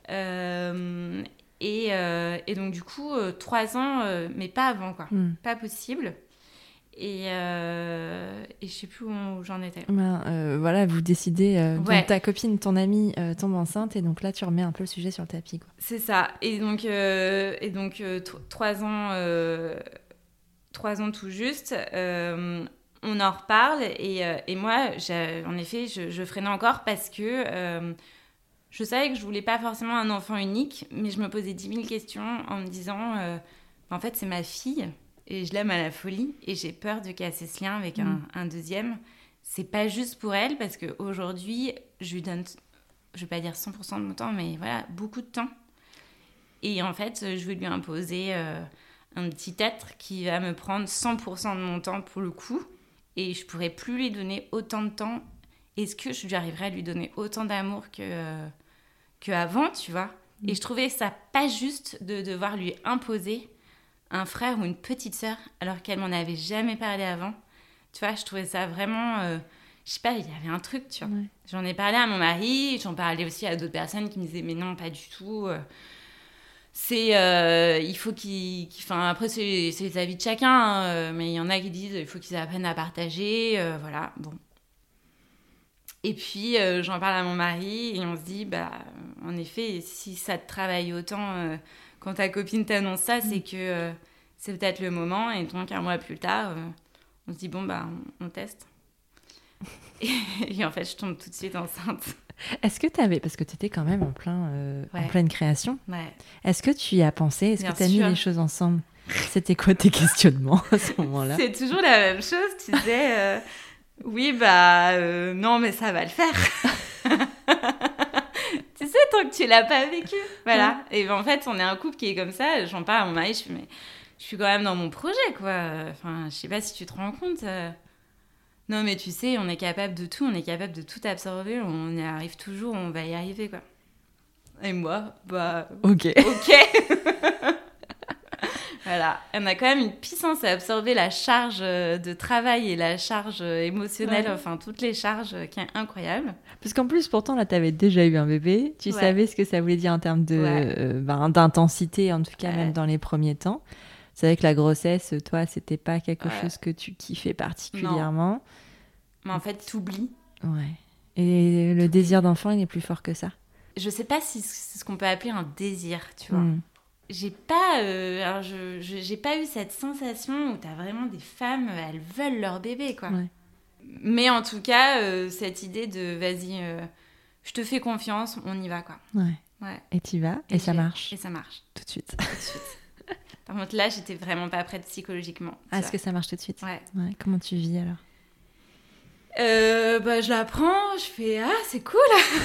Et donc, du coup, 3 ans, mais pas avant, quoi. Pas possible. Et je sais plus où j'en étais. Voilà, vous décidez, donc ta copine, ton amie tombe enceinte, et donc là, tu remets un peu le sujet sur le tapis, quoi. C'est ça. Et donc 3 ans... 3 ans tout juste... on en reparle et moi, en effet, je freinais encore parce que je savais que je voulais pas forcément un enfant unique, mais je me posais 10 000 questions en me disant, en fait, c'est ma fille et je l'aime à la folie et j'ai peur de casser ce lien avec un deuxième. C'est pas juste pour elle parce qu'aujourd'hui, je lui donne, je vais pas dire 100% de mon temps, mais voilà, beaucoup de temps. Et en fait, je vais lui imposer un petit être qui va me prendre 100% de mon temps pour le coup. Et je pourrais plus lui donner autant de temps. Est-ce que je lui arriverai à lui donner autant d'amour qu'avant, tu vois? Et je trouvais ça pas juste de devoir lui imposer un frère ou une petite sœur alors qu'elle m'en avait jamais parlé avant. Tu vois, je trouvais ça vraiment... je sais pas, il y avait un truc, tu vois. Ouais. J'en ai parlé à mon mari, j'en parlais aussi à d'autres personnes qui me disaient « Mais non, pas du tout. Il faut enfin, après, c'est les avis de chacun, mais il y en a qui disent il faut qu'ils apprennent à partager, voilà, bon. Et puis, j'en parle à mon mari et on se dit, en effet, si ça te travaille autant quand ta copine t'annonce ça, c'est que c'est peut-être le moment. Et donc, un mois plus tard, on se dit, bon, on teste. Et en fait, je tombe tout de suite enceinte. Est-ce que tu avais, parce que tu étais quand même en pleine création, Ouais. est-ce que tu y as pensé? Est-ce Bien que tu as mis sûr. les choses ensemble? C'était quoi tes questionnements à ce moment-là? C'est toujours la même chose. Tu disais, oui, bah, non, mais ça va le faire. Tu sais, tant que tu l'as pas vécu. Voilà. Et en fait, on est un couple qui est comme ça. J'en parle à mon mari, je fais, mais je suis quand même dans mon projet, quoi. Enfin, je sais pas si tu te rends compte. Non, mais tu sais, on est capable de tout, on est capable de tout absorber, on y arrive toujours, on va y arriver, quoi. Et moi, bah... Ok. Voilà. On a quand même une puissance à absorber la charge de travail et la charge émotionnelle, enfin, toutes les charges qui est incroyable. Parce qu'en plus, pourtant, là, tu avais déjà eu un bébé, tu savais ce que ça voulait dire en termes d'intensité, en tout cas, même dans les premiers temps. C'est vrai que la grossesse, toi, c'était pas quelque chose que tu kiffais particulièrement. Non. Mais en fait, t'oublies. Ouais. Et le désir d'enfant, il est plus fort que ça. Je sais pas si c'est ce qu'on peut appeler un désir, tu vois. J'ai pas, alors j'ai pas eu cette sensation où t'as vraiment des femmes, elles veulent leur bébé, quoi. Ouais. Mais en tout cas, cette idée de vas-y, je te fais confiance, on y va, quoi. Ouais. Et t'y vas, et ça marche. Et ça marche. Tout de suite. Par contre, là, j'étais vraiment pas prête psychologiquement. Est-ce que ça marche tout de suite? Ouais. Comment tu vis alors? Je la prends, je fais c'est cool.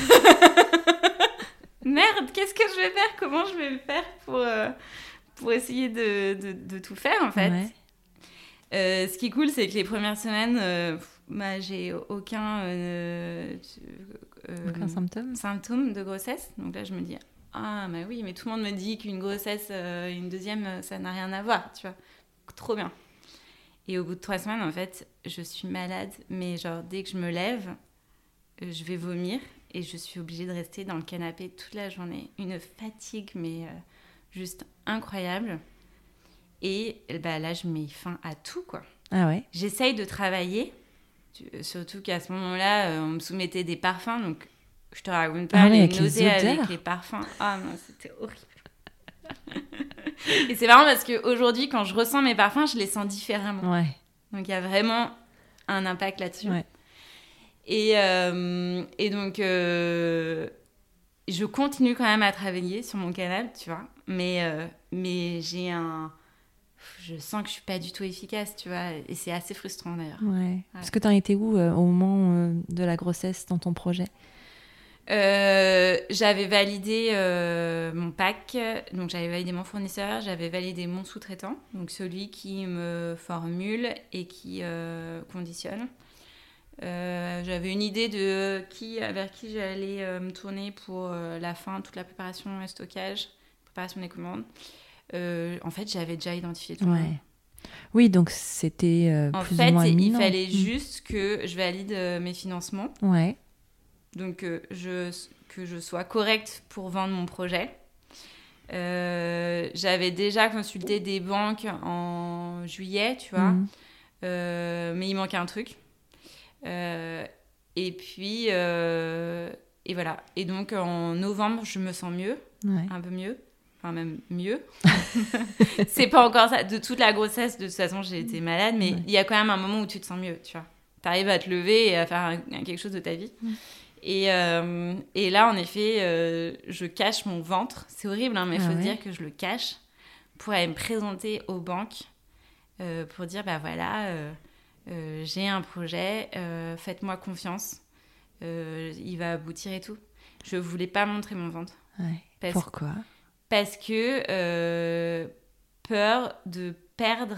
Merde, qu'est-ce que je vais faire? Comment je vais faire pour essayer de tout faire, en fait. Ce qui est cool, c'est que les premières semaines, j'ai aucun symptôme de grossesse. Donc là, je me dis, bah oui, mais tout le monde me dit qu'une grossesse, une deuxième, ça n'a rien à voir, tu vois. Trop bien. Et au bout de 3 semaines, en fait, je suis malade, mais genre, dès que je me lève, je vais vomir et je suis obligée de rester dans le canapé toute la journée. Une fatigue, mais juste incroyable. Et là, je mets fin à tout, quoi. Ah ouais? J'essaye de travailler, surtout qu'à ce moment-là, on me soumettait des parfums, donc je te raconte pas les nausées avec les parfums. Ah non, c'était horrible. Et c'est marrant parce qu'aujourd'hui, quand je ressens mes parfums, je les sens différemment. Ouais. Donc il y a vraiment un impact là-dessus. Ouais. Et donc, je continue quand même à travailler sur mon canal, tu vois. Mais je sens que je suis pas du tout efficace, tu vois. Et c'est assez frustrant d'ailleurs. Ouais. Parce que t'en étais où au moment de la grossesse dans ton projet? J'avais validé mon pack, donc j'avais validé mon fournisseur, j'avais validé mon sous-traitant, donc celui qui me formule et qui conditionne. J'avais une idée de vers qui j'allais me tourner pour la fin, toute la préparation et stockage, préparation des commandes. En fait, j'avais déjà identifié tout le monde. Oui, donc c'était plus ou moins imminent. Il fallait juste que je valide mes financements. Ouais. Donc, que je sois correcte pour vendre mon projet. J'avais déjà consulté des banques en juillet, tu vois. Mais il manquait un truc. Et puis, et voilà. Et donc, en novembre, je me sens mieux. Un peu mieux. Enfin, même mieux. C'est pas encore ça. De toute la grossesse, de toute façon, j'ai été malade. Mais il y a quand même un moment où tu te sens mieux, tu vois. T'arrives à te lever et à faire quelque chose de ta vie. Et là, en effet, je cache mon ventre. C'est horrible, hein, mais il faut dire que je le cache pour aller me présenter aux banques pour dire, bah voilà, j'ai un projet, faites-moi confiance, il va aboutir et tout. Je voulais pas montrer mon ventre. Pourquoi? Parce que peur de perdre...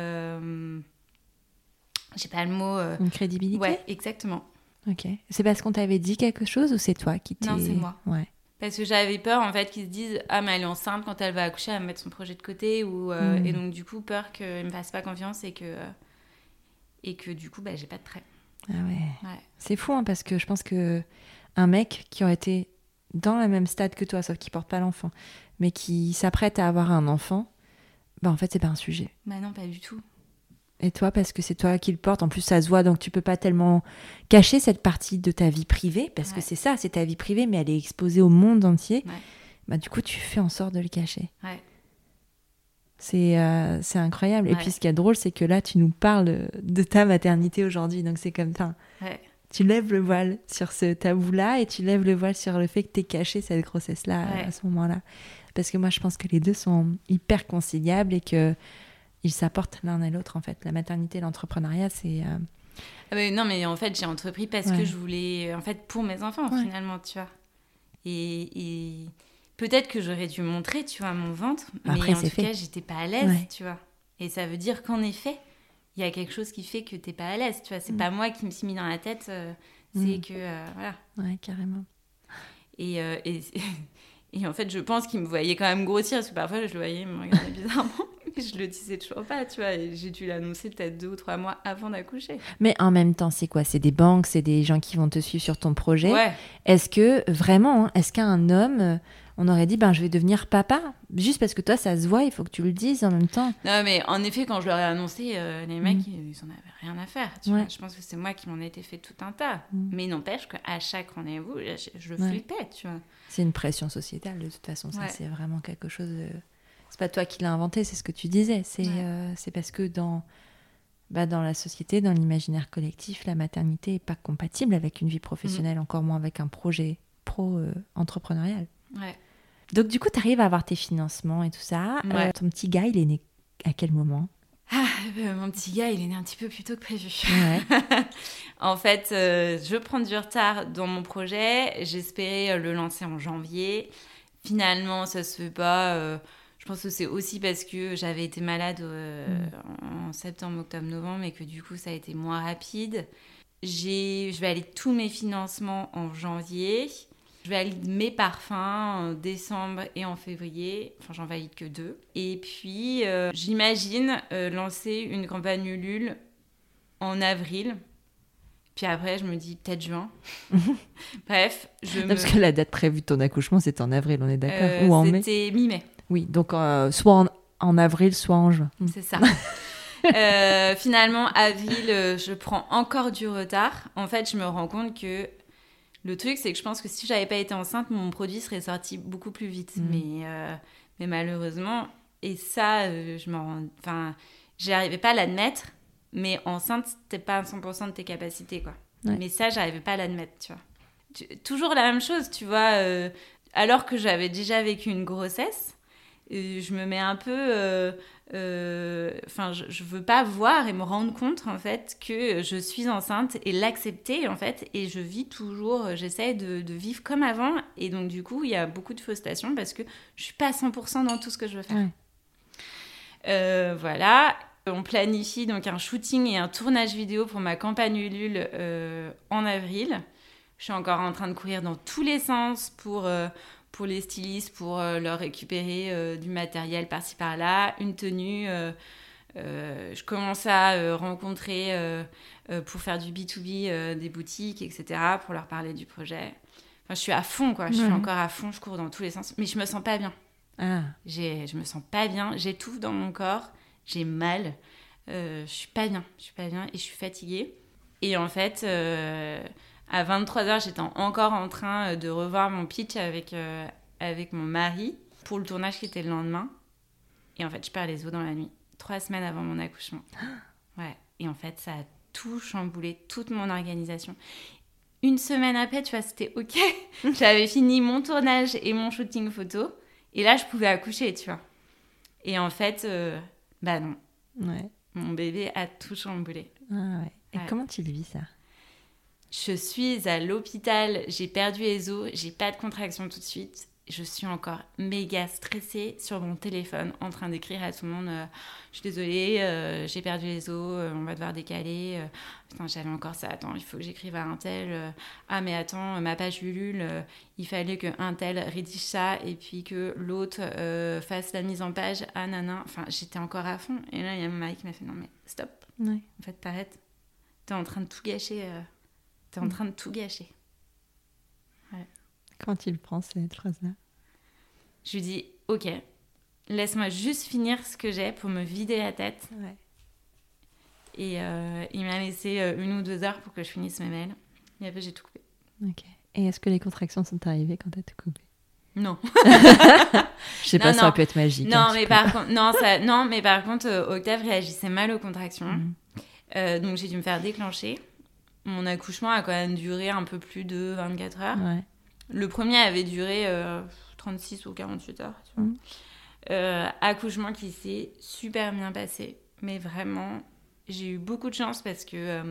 j'ai pas le mot... Une crédibilité? Ouais, exactement. Ok. C'est parce qu'on t'avait dit quelque chose ou c'est toi qui t'es... Non, c'est moi. Ouais. Parce que j'avais peur, en fait, qu'ils se disent « Ah, mais elle est enceinte, quand elle va accoucher, elle va mettre son projet de côté. » Et donc, du coup, peur qu'elle ne me fasse pas confiance et que du coup, j'ai pas de trait. Ah ouais. C'est fou, hein, parce que je pense qu'un mec qui aurait été dans le même stade que toi, sauf qu'il porte pas l'enfant, mais qui s'apprête à avoir un enfant, en fait, c'est pas un sujet. Bah non, pas du tout. Et toi, parce que c'est toi qui le portes, en plus ça se voit, donc tu peux pas tellement cacher cette partie de ta vie privée, parce que c'est ça, c'est ta vie privée, mais elle est exposée au monde entier. Du coup, tu fais en sorte de le cacher. C'est incroyable. Ouais. Et puis, ce qui est drôle, c'est que là, tu nous parles de ta maternité aujourd'hui. Donc, c'est comme ça. Ouais. Tu lèves le voile sur ce tabou-là et tu lèves le voile sur le fait que tu aies caché cette grossesse-là Ouais. à ce moment-là. Parce que moi, je pense que les deux sont hyper conciliables et qu'ils s'apportent l'un à l'autre, en fait. La maternité et l'entrepreneuriat, c'est... Ah bah, non, mais en fait, j'ai entrepris parce Ouais. que je voulais, en fait, pour mes enfants, Ouais. finalement, tu vois. Et peut-être que j'aurais dû montrer, tu vois, mon ventre, mais Après, en c'est tout fait. cas, j'étais pas à l'aise, Ouais. tu vois. Et ça veut dire qu'en effet, il y a quelque chose qui fait que t'es pas à l'aise, tu vois. C'est pas moi qui me suis mis dans la tête, c'est que, voilà. Ouais, carrément. Et, et en fait, je pense qu'il me voyait quand même grossir, parce que parfois, je le voyais, il me regardait bizarrement. Mais je le disais toujours pas, tu vois. Et j'ai dû l'annoncer peut-être 2 ou 3 mois avant d'accoucher. Mais en même temps, c'est quoi? C'est des banques, c'est des gens qui vont te suivre sur ton projet. Ouais. Est-ce que, vraiment, est-ce qu'un homme, on aurait dit, je vais devenir papa? Juste parce que toi, ça se voit, il faut que tu le dises en même temps. Non, mais en effet, quand je leur ai annoncé, les mecs, ils en avaient rien à faire. Tu Ouais. vois. Je pense que c'est moi qui m'en ai été fait tout un tas. Mais il n'empêche qu'à chaque rendez-vous, je Ouais. flippais, tu vois. C'est une pression sociétale, de toute façon. Ça, Ouais. c'est vraiment quelque chose de... C'est pas toi qui l'as inventé, c'est ce que tu disais. C'est parce que dans la société, dans l'imaginaire collectif, la maternité n'est pas compatible avec une vie professionnelle, encore moins avec un projet pro-entrepreneurial. Ouais. Donc, du coup, tu arrives à avoir tes financements et tout ça. Ouais. Ton petit gars, il est né à quel moment? Mon petit gars, il est né un petit peu plus tôt que prévu. Ouais. En fait, je prends du retard dans mon projet. J'espérais le lancer en janvier. Finalement, ça se fait pas. Je pense que c'est aussi parce que j'avais été malade en septembre, octobre, novembre et que du coup, ça a été moins rapide. Je vais aller tous mes financements en janvier. Je valide mes parfums en décembre et en février. Enfin, j'en valide que 2. Et puis, j'imagine lancer une campagne Ulule en avril. Puis après, je me dis peut-être juin. Bref, Parce que la date prévue de ton accouchement, c'était en avril, on est d'accord? Ou en mai? C'était mi-mai. Oui, donc soit en avril, soit en juin. C'est ça. Finalement, avril, je prends encore du retard. En fait, je me rends compte que le truc, c'est que je pense que si j'avais pas été enceinte, mon produit serait sorti beaucoup plus vite. Mais malheureusement, et ça, j'arrivais pas à l'admettre. Mais enceinte, t'es pas à 100% de tes capacités, quoi. Ouais. Mais ça, j'arrivais pas à l'admettre, tu vois. Toujours la même chose, tu vois. Alors que j'avais déjà vécu une grossesse, je me mets un peu... je veux pas voir et me rendre compte, en fait, que je suis enceinte et l'accepter, en fait. Et je vis toujours... J'essaie de vivre comme avant. Et donc, du coup, il y a beaucoup de frustration parce que je suis pas à 100% dans tout ce que je veux faire. Ouais. Voilà. On planifie donc un shooting et un tournage vidéo pour ma campagne Ulule en avril. Je suis encore en train de courir dans tous les sens pour les stylistes, pour leur récupérer du matériel par-ci par-là, une tenue. Je commence à rencontrer pour faire du B2B des boutiques, etc., pour leur parler du projet. Enfin, je suis à fond, quoi. Je suis encore à fond, je cours dans tous les sens. Mais je me sens pas bien. Ah. Je me sens pas bien, j'étouffe dans mon corps. J'ai mal, je suis pas bien et je suis fatiguée. Et en fait, à 23h, j'étais encore en train de revoir mon pitch avec mon mari pour le tournage qui était le lendemain. Et en fait, je perds les os dans la nuit, 3 semaines avant mon accouchement. Ouais. Et en fait, ça a tout chamboulé, toute mon organisation. Une semaine après, tu vois, c'était OK. J'avais fini mon tournage et mon shooting photo. Et là, je pouvais accoucher, tu vois. Et en fait... non. Ouais. Mon bébé a tout chamboulé. Ah ouais. Et Ouais. comment tu le vis, ça? Je suis à l'hôpital, j'ai perdu les os, j'ai pas de contraction tout de suite. Je suis encore méga stressée sur mon téléphone en train d'écrire à tout le monde je suis désolée, j'ai perdu les os, on va devoir décaler. Putain, j'avais encore ça. Attends, il faut que j'écrive à un tel. Ah, mais attends, ma page Ulule, il fallait qu'un tel rédige ça et puis que l'autre fasse la mise en page. Ah, nanan. Enfin, j'étais encore à fond. Et là, il y a mon mari qui m'a fait non, mais stop. Ouais. En fait, t'arrêtes. T'es en train de tout gâcher. T'es en train de tout gâcher. Ouais. Comment tu le prends, cette phrase-là? Je lui dis, ok, laisse-moi juste finir ce que j'ai pour me vider la tête. Ouais. Et il m'a laissé 1 ou 2 heures pour que je finisse mes mails. Et après, j'ai tout coupé. Ok. Et est-ce que les contractions sont arrivées quand t'as tout coupé? Non. Je sais pas, ça aurait pu être magique. Non, mais par contre, Octave réagissait mal aux contractions. Donc, j'ai dû me faire déclencher. Mon accouchement a quand même duré un peu plus de 24 heures. Ouais. Le premier avait duré 36 ou 48 heures. Tu vois. Accouchement qui s'est super bien passé. Mais vraiment, j'ai eu beaucoup de chance parce que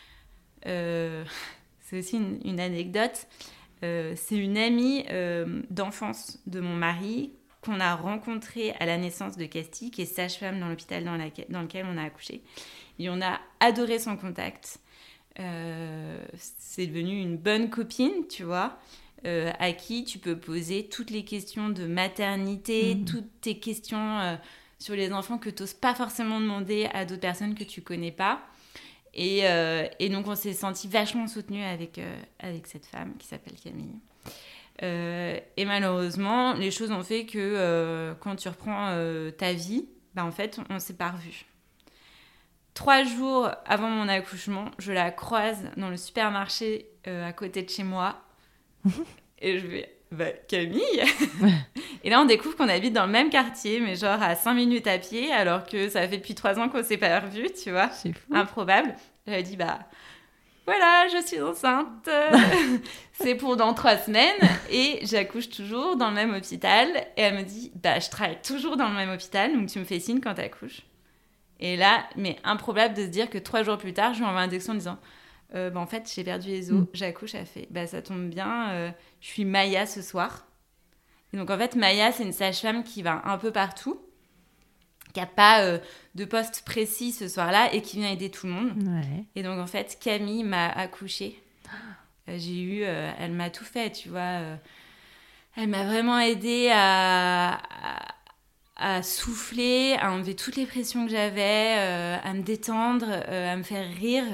c'est aussi une anecdote. C'est une amie d'enfance de mon mari qu'on a rencontrée à la naissance de Casti, qui est sage-femme dans l'hôpital dans lequel on a accouché. Et on a adoré son contact. C'est devenu une bonne copine, tu vois, à qui tu peux poser toutes les questions de maternité, toutes tes questions sur les enfants que tu n'oses pas forcément demander à d'autres personnes que tu ne connais pas. Et donc, on s'est sentis vachement soutenus avec cette femme qui s'appelle Camille. Et malheureusement, les choses ont fait que quand tu reprends ta vie, en fait, on ne s'est pas revus. 3 jours avant mon accouchement, je la croise dans le supermarché à côté de chez moi. Et je vais... Camille. Et là, on découvre qu'on habite dans le même quartier, mais genre à 5 minutes à pied, alors que ça fait depuis 3 ans qu'on ne s'est pas revus, tu vois. C'est fou. Improbable. J'avais dit, voilà, je suis enceinte. C'est pour dans 3 semaines. Et j'accouche toujours dans le même hôpital. Et elle me dit, je travaille toujours dans le même hôpital, donc tu me fais signe quand t'accouches. Et là, mais improbable de se dire que 3 jours plus tard, je lui envoie un texto en disant... en fait, j'ai perdu les os, j'accouche, elle fait, ça tombe bien, je suis Maya ce soir. Et donc, en fait, Maya, c'est une sage-femme qui va un peu partout, qui n'a pas de poste précis ce soir-là et qui vient aider tout le monde. Ouais. Et donc, en fait, Camille m'a accouchée. Elle m'a tout fait, tu vois. Elle m'a vraiment aidée à souffler, à enlever toutes les pressions que j'avais, à me détendre, à me faire rire.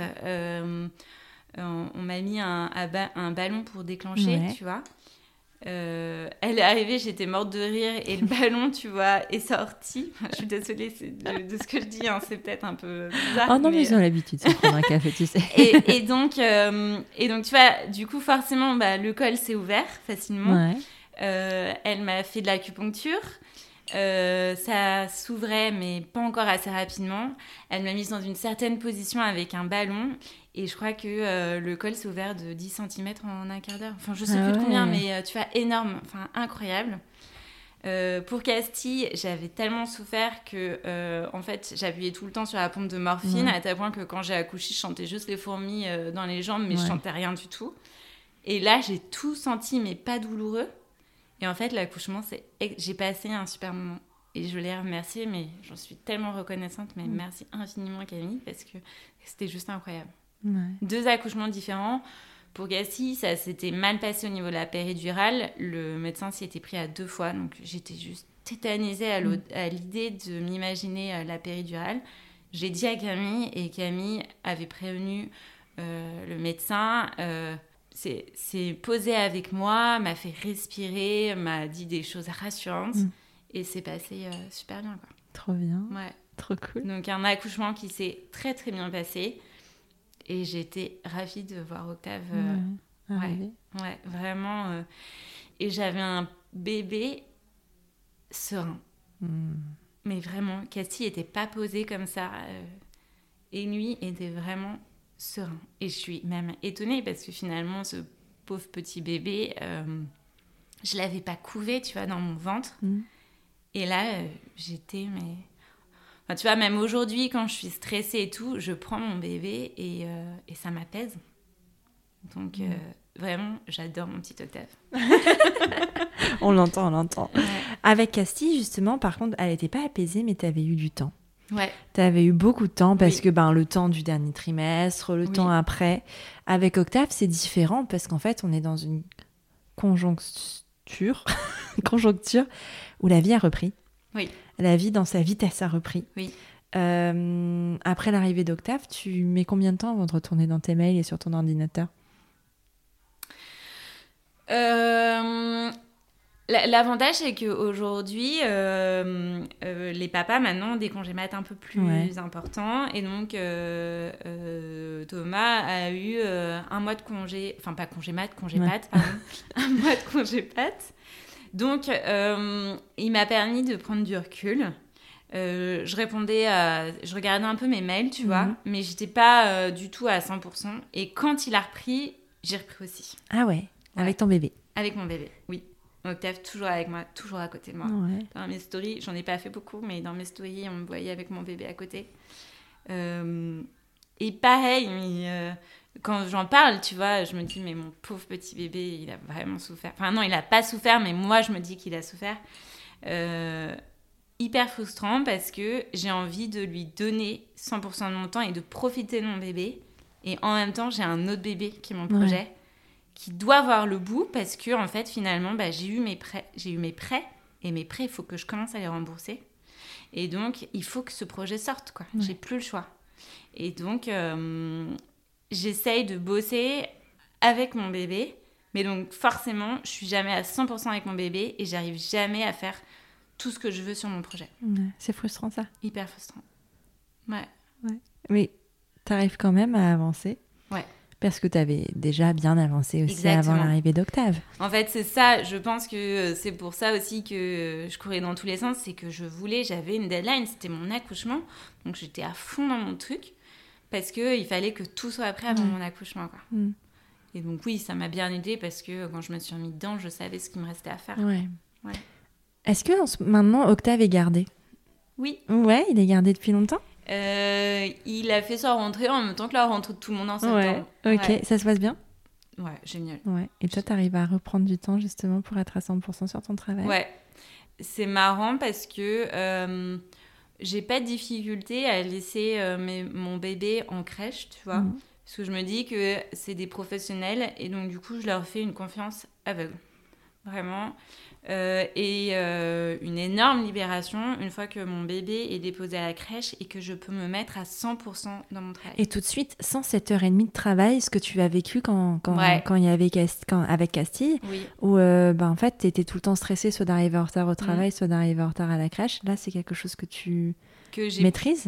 On m'a mis un ballon pour déclencher, tu vois. Elle est arrivée, j'étais morte de rire et le ballon, tu vois, est sorti. Je suis désolée de ce que je dis, hein, c'est peut-être un peu bizarre. Oh non, mais ils ont l'habitude de prendre un café, tu sais. et donc, tu vois, du coup, forcément, le col s'est ouvert facilement. Ouais. Elle m'a fait de l'acupuncture. Ça s'ouvrait, mais pas encore assez rapidement. Elle m'a mise dans une certaine position avec un ballon. Et je crois que le col s'est ouvert de 10 cm en un quart d'heure. Enfin, je sais plus de combien, mais tu vois, énorme. Enfin, incroyable. Pour Casti, j'avais tellement souffert que, en fait, j'appuyais tout le temps sur la pompe de morphine, à tel point que quand j'ai accouché, je sentais juste les fourmis dans les jambes, mais je sentais rien du tout. Et là, j'ai tout senti, mais pas douloureux. Et en fait, l'accouchement, j'ai passé un super moment. Et je l'ai remerciée, mais j'en suis tellement reconnaissante. Mais merci infiniment, Camille, parce que c'était juste incroyable. Ouais. 2 accouchements différents. Pour Casti, ça s'était mal passé au niveau de la péridurale. Le médecin s'y était pris à 2 fois. Donc, j'étais juste tétanisée à l'idée de m'imaginer la péridurale. J'ai dit à Camille, et Camille avait prévenu le médecin... s'est posé avec moi, m'a fait respirer, m'a dit des choses rassurantes et c'est passé super bien, quoi. Trop bien. Ouais. Trop cool. Donc un accouchement qui s'est très très bien passé et j'étais ravie de voir Octave. Ouais, vraiment. Et j'avais un bébé serein. Mais vraiment, Casti n'était pas posée comme ça. Et lui était vraiment... serein. Et je suis même étonnée parce que finalement, ce pauvre petit bébé, je ne l'avais pas couvé, tu vois, dans mon ventre. Et là, j'étais, mais... Enfin, tu vois, même aujourd'hui, quand je suis stressée et tout, je prends mon bébé et ça m'apaise. Donc, vraiment, j'adore mon petit Octave. On l'entend. Ouais. Avec Casti, justement, par contre, elle n'était pas apaisée, mais tu avais eu du temps. Ouais. Tu avais eu beaucoup de temps parce que le temps du dernier trimestre, le temps après. Avec Octave, c'est différent parce qu'en fait, on est dans une conjoncture où la vie a repris. Oui. La vie dans sa vitesse a repris. Oui. Après l'arrivée d'Octave, tu mets combien de temps avant de retourner dans tes mails et sur ton ordinateur ? L'avantage, c'est qu'aujourd'hui, les papas, maintenant, ont des congés mat un peu plus importants. Et donc, Thomas a eu 1 mois de congé... Enfin, pas congé mat, congé pat, pardon. 1 mois de congé pat. Donc, il m'a permis de prendre du recul. Je regardais un peu mes mails, tu vois, mais j'étais pas du tout à 100%. Et quand il a repris, j'ai repris aussi. Ah ouais, avec ton bébé. Avec mon bébé, oui. Octave, toujours avec moi, toujours à côté de moi. Ouais. Dans mes stories, j'en ai pas fait beaucoup, mais dans mes stories, on me voyait avec mon bébé à côté. Et pareil, quand j'en parle, tu vois, je me dis, mais mon pauvre petit bébé, il a vraiment souffert. Enfin non, il a pas souffert, mais moi, je me dis qu'il a souffert. Hyper frustrant parce que j'ai envie de lui donner 100% de mon temps et de profiter de mon bébé. Et en même temps, j'ai un autre bébé qui est mon projet, qui doit voir le bout parce que, en fait, finalement, j'ai eu mes prêts. Et mes prêts, il faut que je commence à les rembourser. Et donc, il faut que ce projet sorte, quoi. J'ai plus le choix. Et donc, j'essaye de bosser avec mon bébé. Mais donc, forcément, je suis jamais à 100% avec mon bébé et j'arrive jamais à faire tout ce que je veux sur mon projet. Ouais, c'est frustrant, ça. Hyper frustrant. Ouais. Mais t'arrives quand même à avancer. Ouais. Parce que t'avais déjà bien avancé aussi avant l'arrivée d'Octave. En fait, c'est ça. Je pense que c'est pour ça aussi que je courais dans tous les sens. C'est que j'avais une deadline. C'était mon accouchement. Donc, j'étais à fond dans mon truc. Parce qu'il fallait que tout soit prêt avant mon accouchement, quoi. Et donc, oui, ça m'a bien aidée parce que quand je me suis remis dedans, je savais ce qu'il me restait à faire. Ouais. Est-ce que maintenant, Octave est gardé ? Oui. Ouais, il est gardé depuis longtemps ? Il a fait sa rentrée en même temps que la rentrée de tout le monde en septembre. Ouais. Ok, ça se passe bien ? Ouais, génial. Ouais. Et toi, t'arrives à reprendre du temps justement pour être à 100% sur ton travail ? Ouais. C'est marrant parce que j'ai pas de difficulté à laisser mon bébé en crèche, tu vois. Parce que je me dis que c'est des professionnels et donc du coup, je leur fais une confiance aveugle. Vraiment. Une énorme libération une fois que mon bébé est déposé à la crèche et que je peux me mettre à 100% dans mon travail. Et tout de suite, sans 7h30 de travail, ce que tu as vécu quand il y avait avec Castille, où en fait, tu étais tout le temps stressée soit d'arriver en retard au travail, soit d'arriver en retard à la crèche. Là, c'est quelque chose que tu maîtrises ?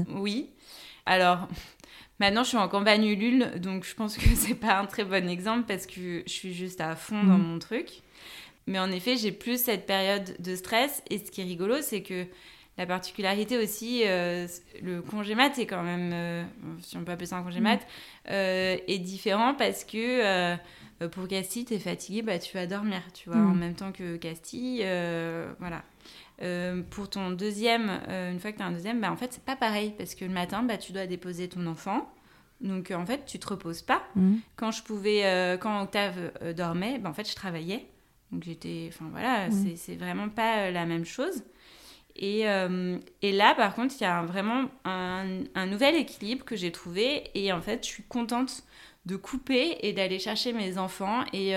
Oui. Alors, maintenant, je suis en campagne Ulule, donc je pense que c'est pas un très bon exemple parce que je suis juste à fond dans mon truc. Mais en effet, j'ai plus cette période de stress. Et ce qui est rigolo, c'est que la particularité aussi, le congé mat est quand même, si on peut appeler ça un congé mat, est différent parce que pour Castille, t'es fatiguée, tu vas dormir, tu vois, en même temps que Castille, voilà. Pour ton deuxième, une fois que t'as un deuxième, en fait, c'est pas pareil parce que le matin, tu dois déposer ton enfant. Donc, en fait, tu te reposes pas. Quand Octave dormait, en fait, je travaillais. Donc c'est vraiment pas la même chose. Et là, par contre, il y a vraiment un nouvel équilibre que j'ai trouvé. Et en fait, je suis contente de couper et d'aller chercher mes enfants. Et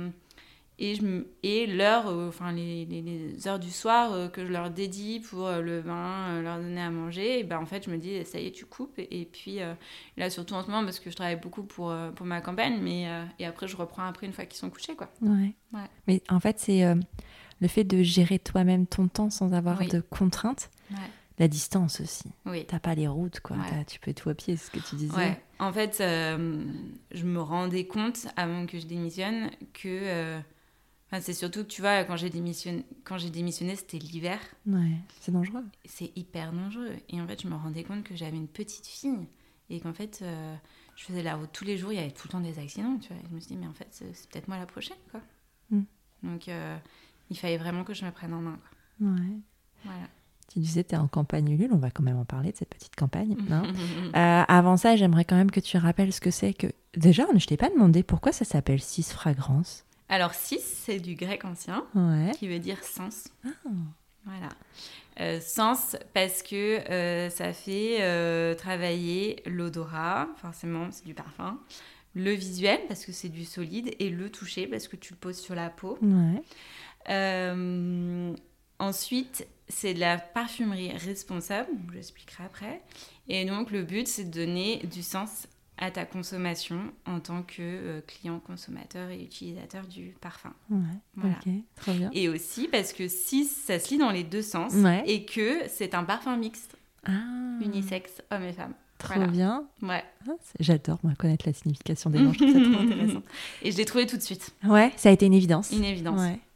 l'heure, les heures du soir que je leur dédie pour le bain, leur donner à manger, et en fait, je me dis, ça y est, tu coupes. Et puis, là, surtout en ce moment, parce que je travaille beaucoup pour ma campagne, et après, je reprends une fois qu'ils sont couchés, quoi. Ouais. Mais en fait, c'est le fait de gérer toi-même ton temps sans avoir de contraintes. Ouais. La distance aussi. Oui. T'as pas les routes, quoi. Ouais. Tu peux tout à pied, c'est ce que tu disais. Ouais. En fait, je me rendais compte, avant que je démissionne, que... c'est surtout que, tu vois, quand j'ai démissionné, c'était l'hiver. Ouais, c'est dangereux. C'est hyper dangereux. Et en fait, je me rendais compte que j'avais une petite fille. Et qu'en fait, je faisais la route tous les jours. Il y avait tout le temps des accidents, tu vois. Et je me suis dit, mais en fait, c'est peut-être moi la prochaine, quoi. Donc, il fallait vraiment que je me prenne en main, quoi. Ouais. Voilà. Tu disais, tu es en campagne Ulule, on va quand même en parler de cette petite campagne. Non avant ça, j'aimerais quand même que tu rappelles ce que c'est que... Déjà, je ne t'ai pas demandé pourquoi ça s'appelle 6 fragrances. Alors, 6, c'est du grec ancien, qui veut dire sens. Ah. Voilà. Sens, parce que ça fait travailler l'odorat, forcément, c'est du parfum. Le visuel, parce que c'est du solide. Et le toucher, parce que tu le poses sur la peau. Ouais. Ensuite, c'est de la parfumerie responsable, je l'expliquerai après. Et donc, le but, c'est de donner du sens à ta consommation en tant que client, consommateur et utilisateur du parfum. Ouais, voilà. Ok, très bien. Et aussi parce que 6, ça se lit dans les deux sens et que c'est un parfum mixte, unisexe, hommes et femmes. Trop bien. Ouais. J'adore, moi, connaître la signification des noms, je trouve ça trop intéressant. Et je l'ai trouvé tout de suite. Ouais, ça a été une évidence. Une évidence. Ouais,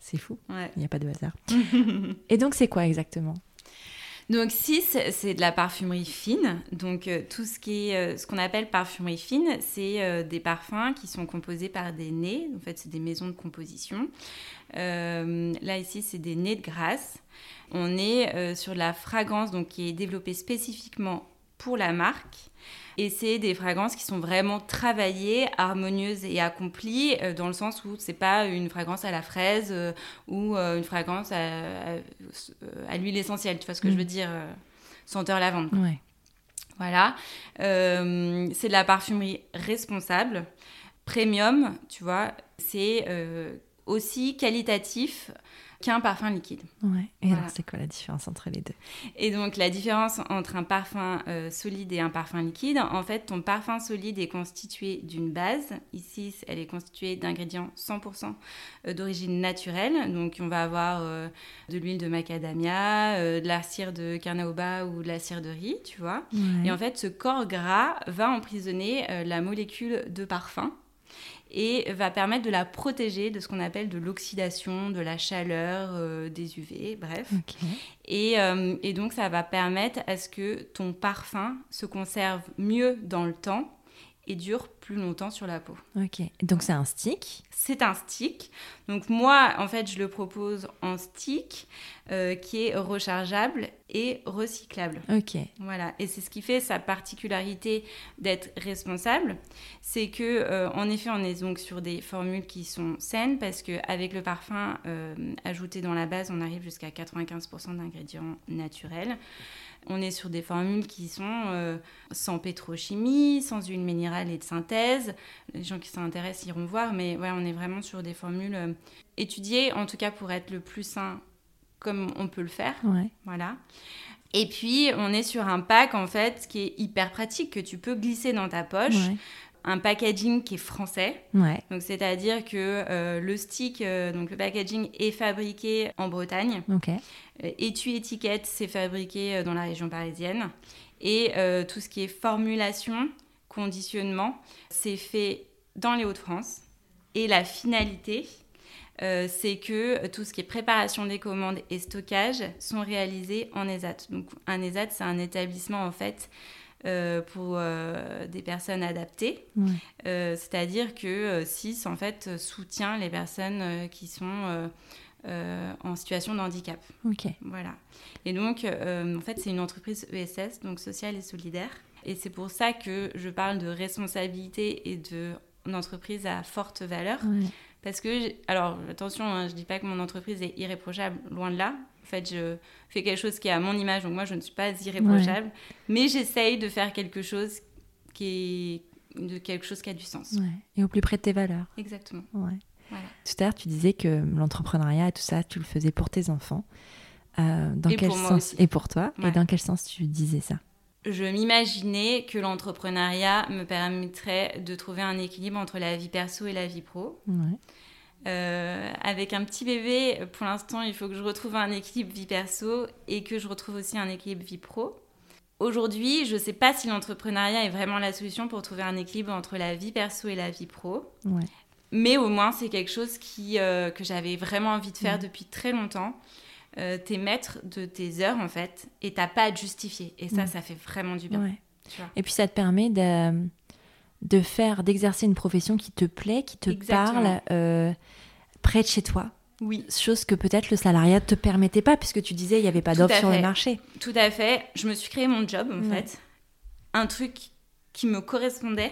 C'est fou. Ouais. Il n'y a pas de hasard. Et donc, c'est quoi exactement ? Donc 6, c'est de la parfumerie fine. Donc tout ce qui est ce qu'on appelle parfumerie fine, c'est des parfums qui sont composés par des nés. En fait, c'est des maisons de composition. Là, ici, c'est des nés de Grasse. On est sur de la fragrance donc, qui est développée spécifiquement pour la marque. Et c'est des fragrances qui sont vraiment travaillées, harmonieuses et accomplies, dans le sens où c'est pas une fragrance à la fraise ou une fragrance à l'huile essentielle, tu vois ce que je veux dire, senteur lavande. Ouais. Voilà. C'est de la parfumerie responsable, premium, tu vois. C'est aussi qualitatif qu'un parfum liquide. Ouais. Et voilà. alors, c'est quoi la différence entre les deux ? Et donc, la différence entre un parfum solide et un parfum liquide, en fait, ton parfum solide est constitué d'une base. Ici, elle est constituée d'ingrédients 100% d'origine naturelle. Donc, on va avoir de l'huile de macadamia, de la cire de carnauba ou de la cire de riz, tu vois. Ouais. Et en fait, ce corps gras va emprisonner la molécule de parfum et va permettre de la protéger de ce qu'on appelle de l'oxydation, de la chaleur, des UV, bref. Okay. Et donc, ça va permettre à ce que ton parfum se conserve mieux dans le temps et dure plus longtemps sur la peau. Ok. Donc, c'est un stick ? C'est un stick. Donc, moi, en fait, je le propose en stick qui est rechargeable et recyclable. Ok. Voilà. Et c'est ce qui fait sa particularité d'être responsable. C'est que, en effet, on est donc sur des formules qui sont saines parce qu'avec le parfum ajouté dans la base, on arrive jusqu'à 95% d'ingrédients naturels. On est sur des formules qui sont sans pétrochimie, sans huile minérale et de synthèse. Les gens qui s'intéressent iront voir, mais ouais, on est vraiment sur des formules étudiées, en tout cas pour être le plus sain comme on peut le faire. Ouais. Voilà. Et puis, on est sur un pack, en fait, qui est hyper pratique, que tu peux glisser dans ta poche. Ouais. Un packaging qui est français. Ouais. Donc, c'est-à-dire que le stick, donc le packaging est fabriqué en Bretagne. Ok. Étui-étiquette, c'est fabriqué dans la région parisienne. Et tout ce qui est formulation, conditionnement, c'est fait dans les Hauts-de-France. Et la finalité, c'est que tout ce qui est préparation des commandes et stockage sont réalisés en ESAT. Donc, un ESAT, c'est un établissement, en fait, pour des personnes adaptées. Ouais. C'est-à-dire que SIS, en fait, soutient les personnes qui sont en situation de handicap. Ok. Voilà. Et donc, en fait, c'est une entreprise ESS, donc sociale et solidaire. Et c'est pour ça que je parle de responsabilité et d'une entreprise à forte valeur. Ouais. Parce que, alors, attention, hein, je ne dis pas que mon entreprise est irréprochable, loin de là. En fait, je fais quelque chose qui est à mon image, donc moi, je ne suis pas irréprochable. Ouais. Mais j'essaye de faire quelque chose qui a du sens. Ouais. Et au plus près de tes valeurs. Exactement. Ouais. Voilà. Tout à l'heure, tu disais que l'entrepreneuriat et tout ça, tu le faisais pour tes enfants. Dans et quel pour sens moi aussi. Et pour toi. Ouais. Et dans quel sens tu disais ça? Je m'imaginais que l'entrepreneuriat me permettrait de trouver un équilibre entre la vie perso et la vie pro. Ouais. Avec un petit bébé, pour l'instant, il faut que je retrouve un équilibre vie perso et que je retrouve aussi un équilibre vie pro. Aujourd'hui, je ne sais pas si l'entrepreneuriat est vraiment la solution pour trouver un équilibre entre la vie perso et la vie pro. Ouais. Mais au moins, c'est quelque chose que j'avais vraiment envie de faire depuis très longtemps. T'es maître de tes heures, en fait, et t'as pas à te justifier. Et ça, ça fait vraiment du bien. Ouais. Tu vois. Et puis, ça te permet d'exercer une profession qui te plaît, qui te Exactement. parle près de chez toi. Oui. Chose que peut-être le salariat ne te permettait pas, puisque tu disais qu'il n'y avait pas d'offre sur le marché. Tout à fait. Je me suis créé mon job, en fait. Un truc qui me correspondait.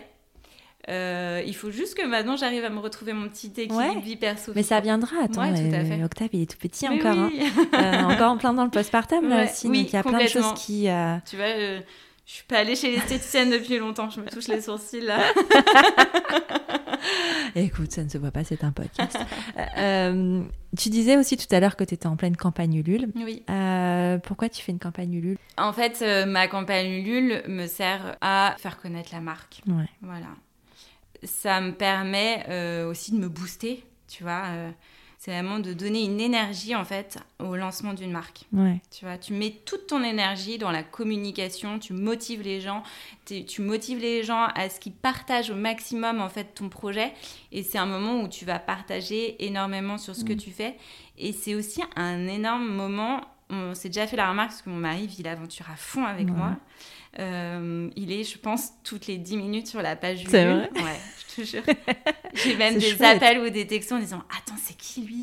Il faut juste que maintenant j'arrive à me retrouver mon petit équilibre vie perso. Mais ça viendra, attends, tout à fait. Octave il est tout petit mais encore, oui. Encore en plein dans le postpartum là aussi, donc il y a plein de choses qui... Tu vois, je suis pas allée chez l'esthéticienne depuis longtemps, je me touche les sourcils là. Écoute, ça ne se voit pas, c'est un podcast. Tu disais aussi tout à l'heure que tu étais en pleine campagne Ulule. Oui. Pourquoi tu fais une campagne Ulule ? En fait, ma campagne Ulule me sert à faire connaître la marque. Ouais. Voilà. Ça me permet aussi de me booster, tu vois. c'est vraiment de donner une énergie, en fait, au lancement d'une marque. Ouais. Tu vois, tu mets toute ton énergie dans la communication, tu motives les gens, tu motives les gens à ce qu'ils partagent au maximum, en fait, ton projet. Et c'est un moment où tu vas partager énormément sur ce que tu fais. Et c'est aussi un énorme moment. On s'est déjà fait la remarque parce que mon mari vit l'aventure à fond avec moi. Il est, je pense, toutes les 10 minutes sur la page Ulule. C'est vrai ? Ouais, je te jure. J'ai même C'est des chouette. appels ou des textos en disant « Attends, c'est qui lui ?»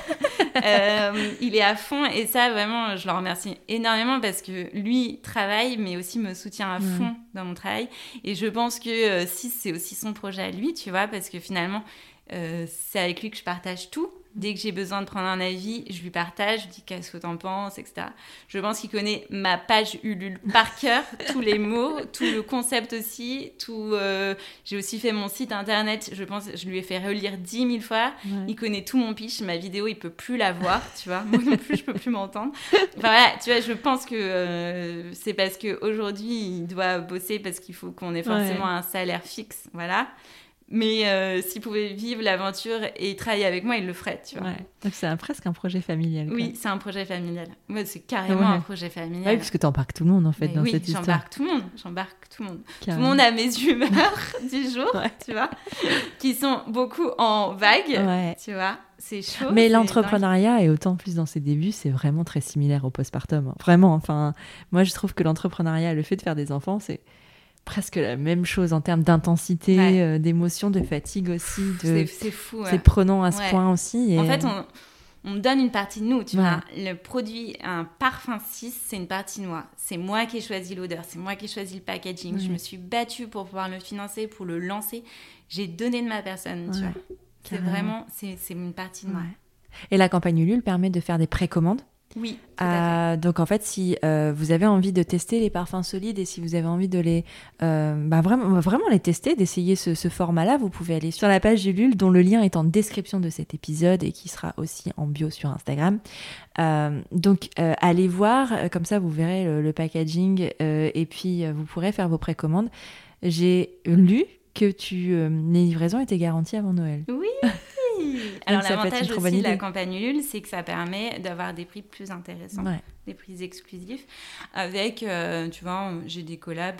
Il est à fond et ça, vraiment, je le remercie énormément parce que lui travaille, mais aussi me soutient à fond dans mon travail. Et je pense que si c'est aussi son projet à lui, tu vois, parce que finalement, c'est avec lui que je partage tout. Dès que j'ai besoin de prendre un avis, je lui partage, je lui dis qu'est-ce que t'en penses, etc. Je pense qu'il connaît ma page Ulule par cœur, tous les mots, tout le concept aussi, j'ai aussi fait mon site internet, je pense, je lui ai fait relire 10 000 fois. Ouais. Il connaît tout mon pitch, ma vidéo, il peut plus la voir, tu vois. Moi non plus, je peux plus m'entendre. Enfin voilà, tu vois, je pense que c'est parce qu'aujourd'hui, il doit bosser parce qu'il faut qu'on ait forcément un salaire fixe, voilà. Mais s'il pouvait vivre l'aventure et travailler avec moi, il le ferait, tu vois. Ouais. Donc c'est presque un projet familial. Oui, c'est un projet familial. Ouais, c'est carrément un projet familial. Oui, parce que tu embarques tout le monde, en fait, dans cette histoire. J'embarque tout le monde. Carrément. Tout le monde a mes humeurs du jour, tu vois, qui sont beaucoup en vague, tu vois. C'est chaud. Mais l'entrepreneuriat, et autant plus dans ses débuts, c'est vraiment très similaire au postpartum. Vraiment, enfin, moi, je trouve que l'entrepreneuriat, le fait de faire des enfants, c'est presque la même chose en termes d'intensité, d'émotion, de fatigue aussi. C'est fou. C'est prenant à ce point aussi. Et... En fait, on me donne une partie de nous, tu vois. Le produit, un parfum 6, c'est une partie de moi. C'est moi qui ai choisi l'odeur, c'est moi qui ai choisi le packaging. Je me suis battue pour pouvoir le financer, pour le lancer. J'ai donné de ma personne, tu vois. C'est vraiment, c'est une partie de moi. Et la campagne Ulule permet de faire des précommandes. Oui, tout à fait. Donc en fait, si vous avez envie de tester les parfums solides et si vous avez envie de les vraiment les tester, d'essayer ce format-là, vous pouvez aller sur la page Ulule dont le lien est en description de cet épisode et qui sera aussi en bio sur Instagram. Donc allez voir, comme ça vous verrez le packaging et puis vous pourrez faire vos précommandes. J'ai lu que les livraisons étaient garanties avant Noël. Oui. Alors l'avantage aussi de la campagne Ulule, c'est que ça permet d'avoir des prix plus intéressants, des prix exclusifs. Avec, tu vois, j'ai des collabs.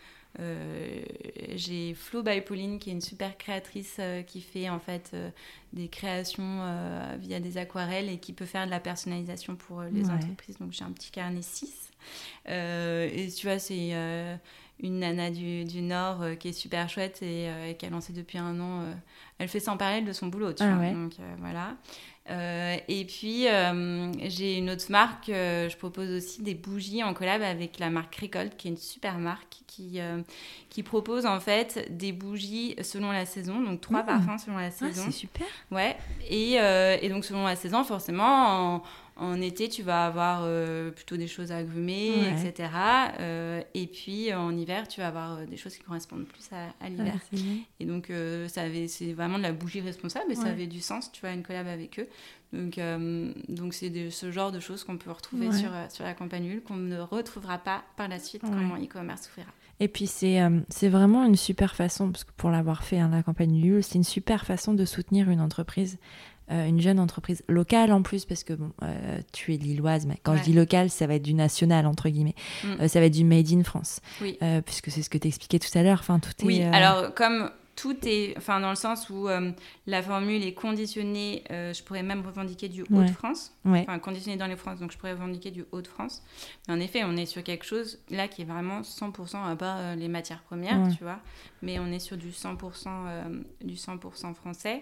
J'ai Flo by Pauline qui est une super créatrice qui fait en fait des créations via des aquarelles et qui peut faire de la personnalisation pour les entreprises. Donc j'ai un petit carnet 6. Et tu vois, c'est une nana du Nord qui est super chouette et qui a lancé depuis 1 an. Elle fait ça en parallèle de son boulot, tu vois. Ouais. Donc voilà. Et puis j'ai une autre marque, je propose aussi des bougies en collab avec la marque Récolte, qui est une super marque qui propose en fait des bougies selon la saison, donc 3 parfums selon la saison. C'est super. Ouais. Et donc selon la saison, forcément, en été, tu vas avoir plutôt des choses agrumes, etc. Et puis, en hiver, tu vas avoir des choses qui correspondent plus à l'hiver. Et donc, c'est vraiment de la bougie responsable, mais ça avait du sens, tu vois, une collab avec eux. Donc c'est ce genre de choses qu'on peut retrouver sur la campagne Ulule, qu'on ne retrouvera pas par la suite quand mon e-commerce s'ouvrira. Et puis, c'est vraiment une super façon, parce que pour l'avoir fait, la campagne Ulule, c'est une super façon de soutenir une entreprise. Une jeune entreprise locale en plus, parce que tu es lilloise, mais quand je dis locale, ça va être du national, entre guillemets. Ça va être du made in France. Oui. Puisque c'est ce que tu expliquais tout à l'heure. Enfin, tout oui, alors comme tout est... Enfin, dans le sens où la formule est conditionnée, je pourrais même revendiquer du Hauts-de-France. Enfin, conditionnée dans les France, donc je pourrais revendiquer du Hauts-de-France. Mais en effet, on est sur quelque chose, là, qui est vraiment 100%, à part les matières premières, tu vois. Mais on est sur du 100% français.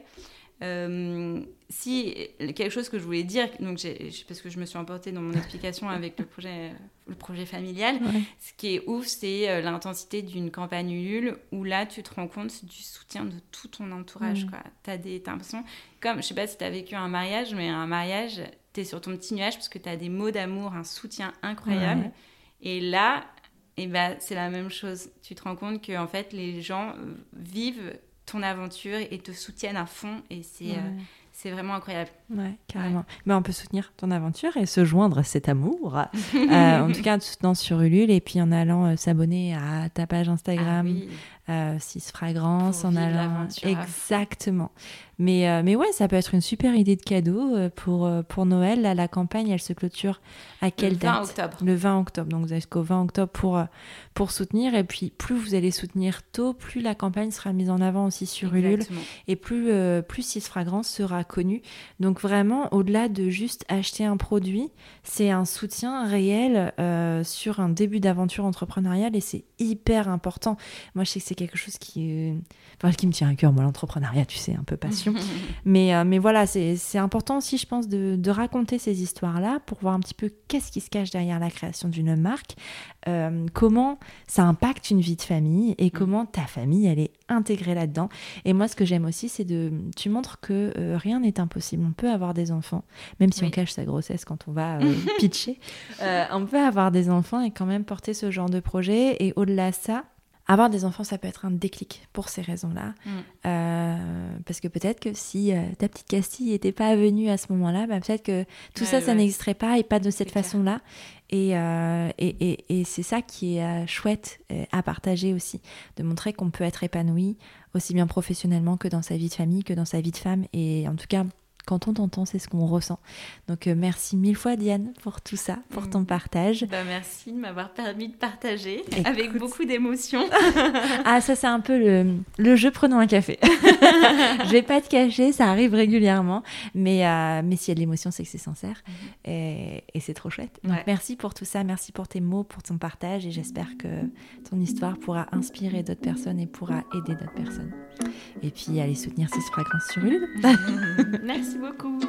Si quelque chose que je voulais dire, donc parce que je me suis emportée dans mon explication avec le projet familial, ce qui est ouf, c'est l'intensité d'une campagne Ulule où là tu te rends compte du soutien de tout ton entourage, quoi. T'as l'impression, comme je sais pas si t'as vécu un mariage, mais un mariage, t'es sur ton petit nuage parce que t'as des mots d'amour, un soutien incroyable, et là c'est la même chose. Tu te rends compte que en fait les gens vivent ton aventure et te soutiennent à fond, et c'est vraiment incroyable. Ouais, carrément. Mais on peut soutenir ton aventure et se joindre à cet amour. En tout cas, en te soutenant sur Ulule et puis en allant s'abonner à ta page Instagram, Sis Fragrance, en allant l'aventure. Exactement. Mais ouais, ça peut être une super idée de cadeau pour Noël. Là, la campagne, elle se clôture à quelle date ? 20 octobre. Le 20 octobre. Donc vous avez jusqu'au 20 octobre pour soutenir. Et puis plus vous allez soutenir tôt, plus la campagne sera mise en avant aussi sur Ulule. Et plus Sis Fragrance sera connue. Donc vraiment, au-delà de juste acheter un produit, c'est un soutien réel sur un début d'aventure entrepreneuriale et c'est hyper important. Moi, je sais que c'est quelque chose qui me tient à cœur, moi, l'entrepreneuriat, tu sais, un peu passion. mais voilà, c'est important aussi, je pense, de raconter ces histoires-là pour voir un petit peu qu'est-ce qui se cache derrière la création d'une marque, comment ça impacte une vie de famille et comment ta famille, elle est intégrée là-dedans. Et moi, ce que j'aime aussi, c'est tu montres que rien n'est impossible. On peut avoir des enfants, même si on cache sa grossesse quand on va pitcher. On peut avoir des enfants et quand même porter ce genre de projet. Et au-delà de ça, avoir des enfants, ça peut être un déclic pour ces raisons-là. Parce que peut-être que si ta petite Castille n'était pas venue à ce moment-là, peut-être que tout ça n'existerait pas et pas de cette façon-là. Et c'est ça qui est chouette à partager aussi, de montrer qu'on peut être épanoui aussi bien professionnellement que dans sa vie de famille, que dans sa vie de femme. Et en tout cas, quand on t'entend, c'est ce qu'on ressent. Donc merci mille fois Diane pour tout ça, pour ton partage. Merci de m'avoir permis de partager avec beaucoup d'émotions. Ah, ça c'est un peu le jeu Prenons un café. Je vais pas te cacher, ça arrive régulièrement, mais s'il y a de l'émotion, c'est que c'est sincère et c'est trop chouette. Donc merci pour tout ça, merci pour tes mots, pour ton partage et j'espère que ton histoire pourra inspirer d'autres personnes et pourra aider d'autres personnes. Et puis allez soutenir Sis Fragrance sur Ulule. Merci beaucoup.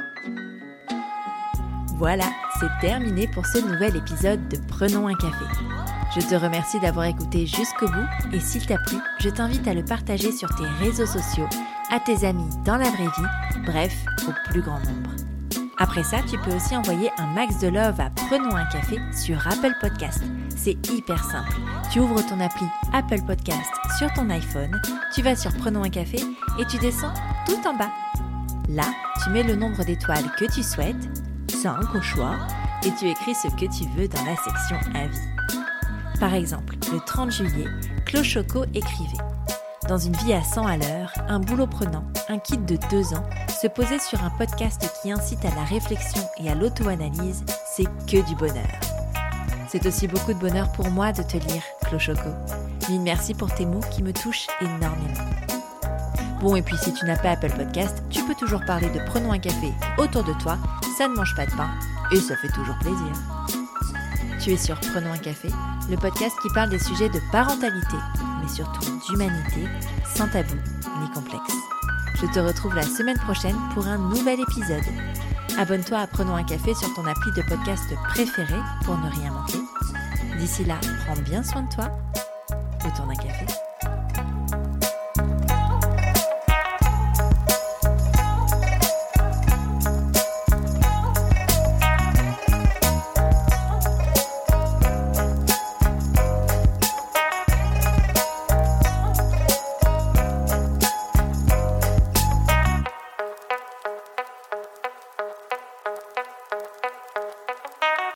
Voilà, c'est terminé pour ce nouvel épisode de Prenons un café. Je te remercie d'avoir écouté jusqu'au bout et s'il t'a plu, je t'invite à le partager sur tes réseaux sociaux, à tes amis dans la vraie vie, bref, au plus grand nombre. Après ça, tu peux aussi envoyer un max de love à Prenons un café sur Apple Podcast. C'est hyper simple. Tu ouvres ton appli Apple Podcast sur ton iPhone, tu vas sur Prenons un café et tu descends tout en bas. Là, tu mets le nombre d'étoiles que tu souhaites, 5 au choix, et tu écris ce que tu veux dans la section Avis. Par exemple, le 30 juillet, Clochoco écrivait « Dans une vie à 100 à l'heure, un boulot prenant, un kid de 2 ans, se poser sur un podcast qui incite à la réflexion et à l'auto-analyse, c'est que du bonheur. » C'est aussi beaucoup de bonheur pour moi de te lire, Clochoco. Mille merci pour tes mots qui me touchent énormément. Bon, et puis si tu n'as pas Apple Podcast, tu peux toujours parler de Prenons un café autour de toi, ça ne mange pas de pain et ça fait toujours plaisir. Tu es sur Prenons un café, le podcast qui parle des sujets de parentalité, mais surtout d'humanité, sans tabou ni complexe. Je te retrouve la semaine prochaine pour un nouvel épisode. Abonne-toi à Prenons un café sur ton appli de podcast préféré pour ne rien manquer. D'ici là, prends bien soin de toi autour d'un café.